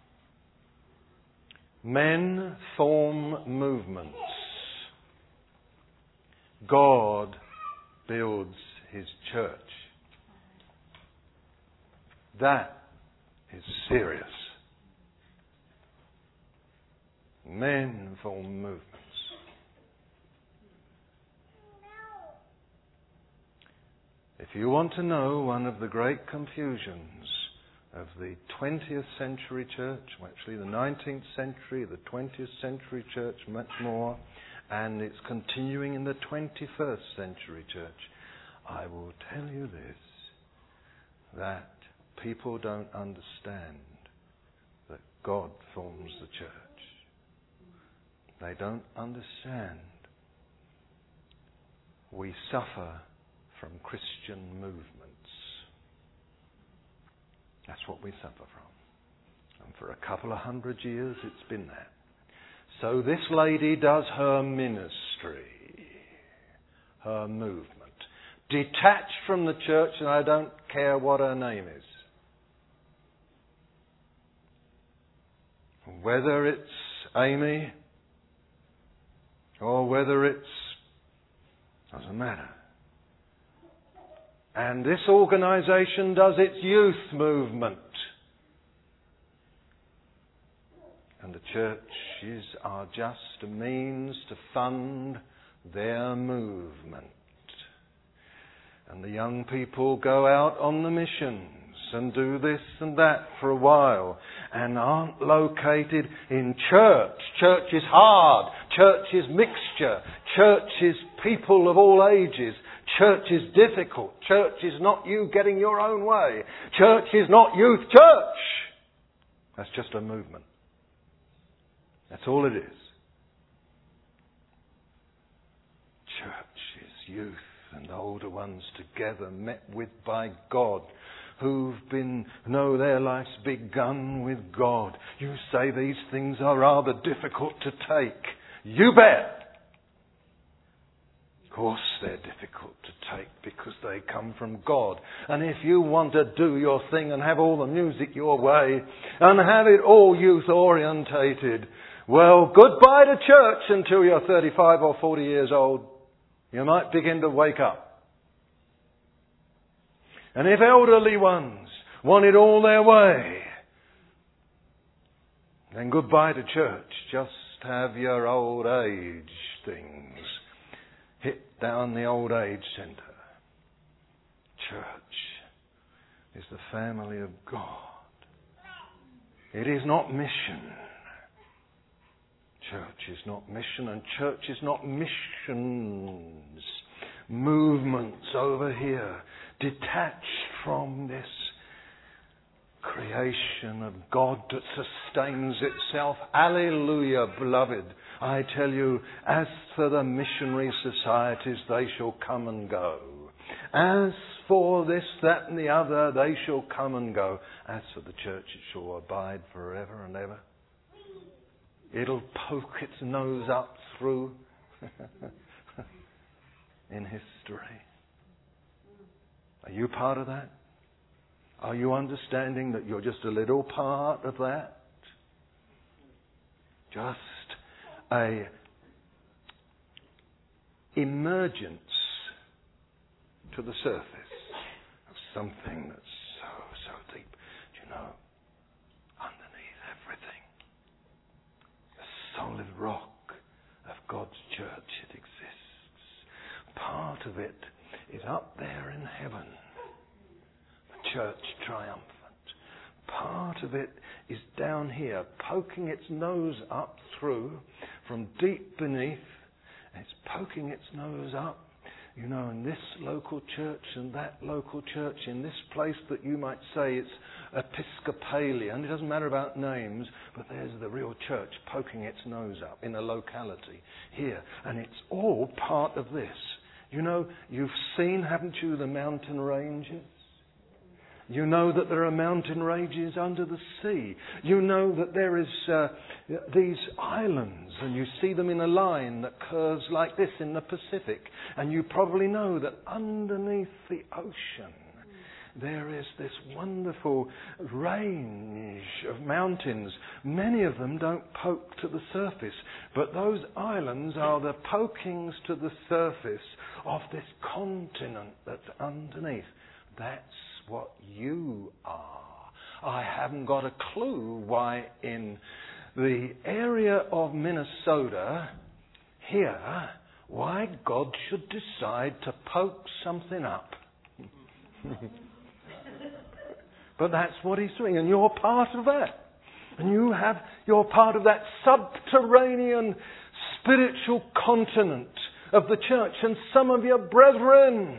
A: Men form movements. God builds His church. That is serious. Men form movements. If you want to know one of the great confusions of the 20th century church, actually the 19th century, the 20th century church, much more, and it's continuing in the 21st century church, I will tell you this, that people don't understand that God forms the church. They don't understand. We suffer from Christian movements. That's what we suffer from. And for a couple of 100 years it's been that. So this lady does her ministry, her movement, detached from the church, and I don't care what her name is. Whether it's Amy or whether it's... doesn't matter. And this organisation does its youth movement. And the churches are just a means to fund their movement. And the young people go out on the missions and do this and that for a while and aren't located in church. Church is hard. Church is mixture. Church is people of all ages. Church is difficult. Church is not you getting your own way. Church is not youth church. That's just a movement. That's all it is. Church is youth and older ones together, met with by God, who've know their life's begun with God. You say these things are rather difficult to take. You bet. Of course they're difficult to take because they come from God. And if you want to do your thing and have all the music your way and have it all youth orientated, well, goodbye to church until you're 35 or 40 years old. You might begin to wake up. And if elderly ones want it all their way, then goodbye to church. Just have your old age things. Hit down the old age centre. Church is the family of God. It is not mission. Church is not mission, and church is not missions. Movements over here, detached from this creation of God that sustains itself. Hallelujah, beloved. I tell you, as for the missionary societies, they shall come and go. As for this, that and the other, they shall come and go. As for the church, it shall abide forever and ever. It'll poke its nose up through in history. Are you part of that? Are you understanding that you're just a little part of that? Just a emergence to the surface of something that's so church triumphant. Part of it is down here, poking its nose up through from deep beneath. It's poking its nose up, in this local church and that local church, in this place that you might say it's Episcopalian. It doesn't matter about names, but there's the real church poking its nose up in a locality here. And it's all part of this. You've seen, haven't you, the mountain ranges? You know that there are mountain ranges under the sea. You know that there is these islands, and you see them in a line that curves like this in the Pacific. And you probably know that underneath the ocean there is this wonderful range of mountains. Many of them don't poke to the surface, but those islands are the pokings to the surface of this continent that's underneath. That's what you are. I haven't got a clue why in the area of Minnesota here, why God should decide to poke something up. But that's what He's doing, and you're part of that. And you're part of that subterranean spiritual continent of the church, and some of your brethren,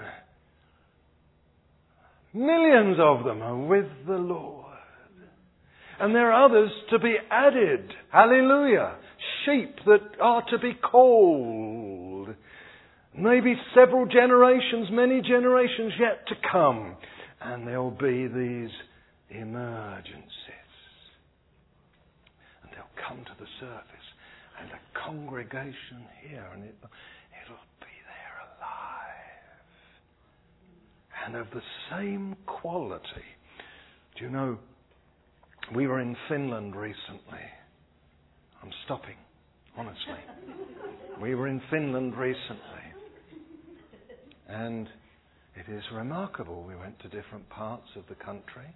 A: millions of them, are with the Lord. And there are others to be added. Hallelujah. Sheep that are to be called. Maybe several generations, many generations yet to come. And there'll be these emergencies. And they'll come to the surface. And a congregation here. And it'll be there alive. And of the same quality. Do you know, we were in Finland recently. I'm stopping, honestly. We were in Finland recently. And it is remarkable. We went to different parts of the country.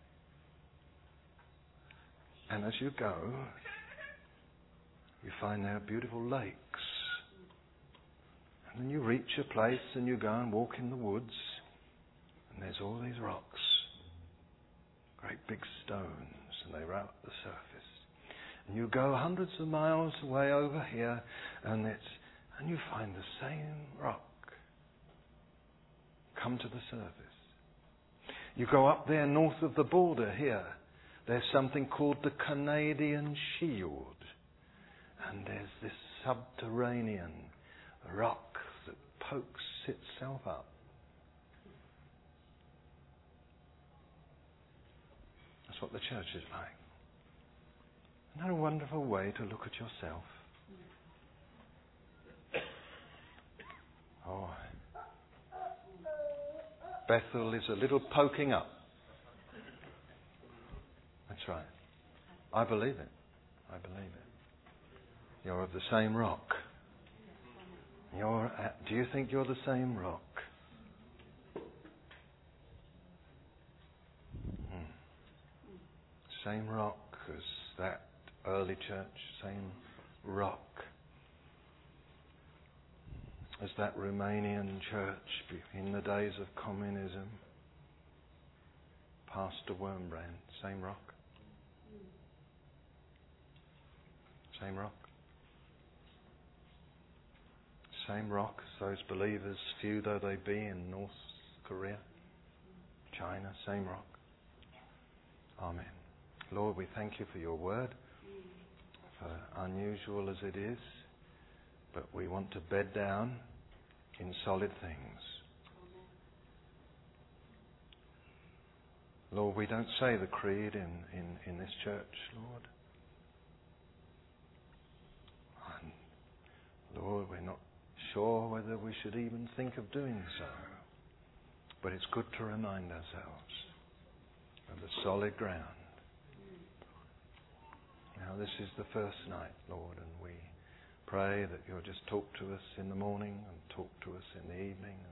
A: And as you go, you find there are beautiful lakes. And then you reach a place and you go and walk in the woods. And there's all these rocks. Great big stones. And they're out at the surface. And you go hundreds of miles away over here. And you find the same rock. Come to the surface. You go up there north of the border here. There's something called the Canadian Shield. And there's this subterranean rock that pokes itself up. That's what the church is like. Isn't that a wonderful way to look at yourself? Oh, Bethel is a little poking up. That's right. I believe it. I believe it. You're of the same rock. Do you think you're the same rock? Same rock as that early church. Same rock as that Romanian church in the days of communism. Pastor Wormbrand, same rock. Same rock. Same rock as those believers, few though they be, in North Korea, China, same rock. Amen. Lord, we thank you for your word, for unusual as it is, but we want to bed down in solid things. Lord, we don't say the creed in this church, Lord. And Lord, we're not sure whether we should even think of doing so. But it's good to remind ourselves of the solid ground. Now this is the first night, Lord, and we pray that you'll just talk to us in the morning and talk to us in the evening.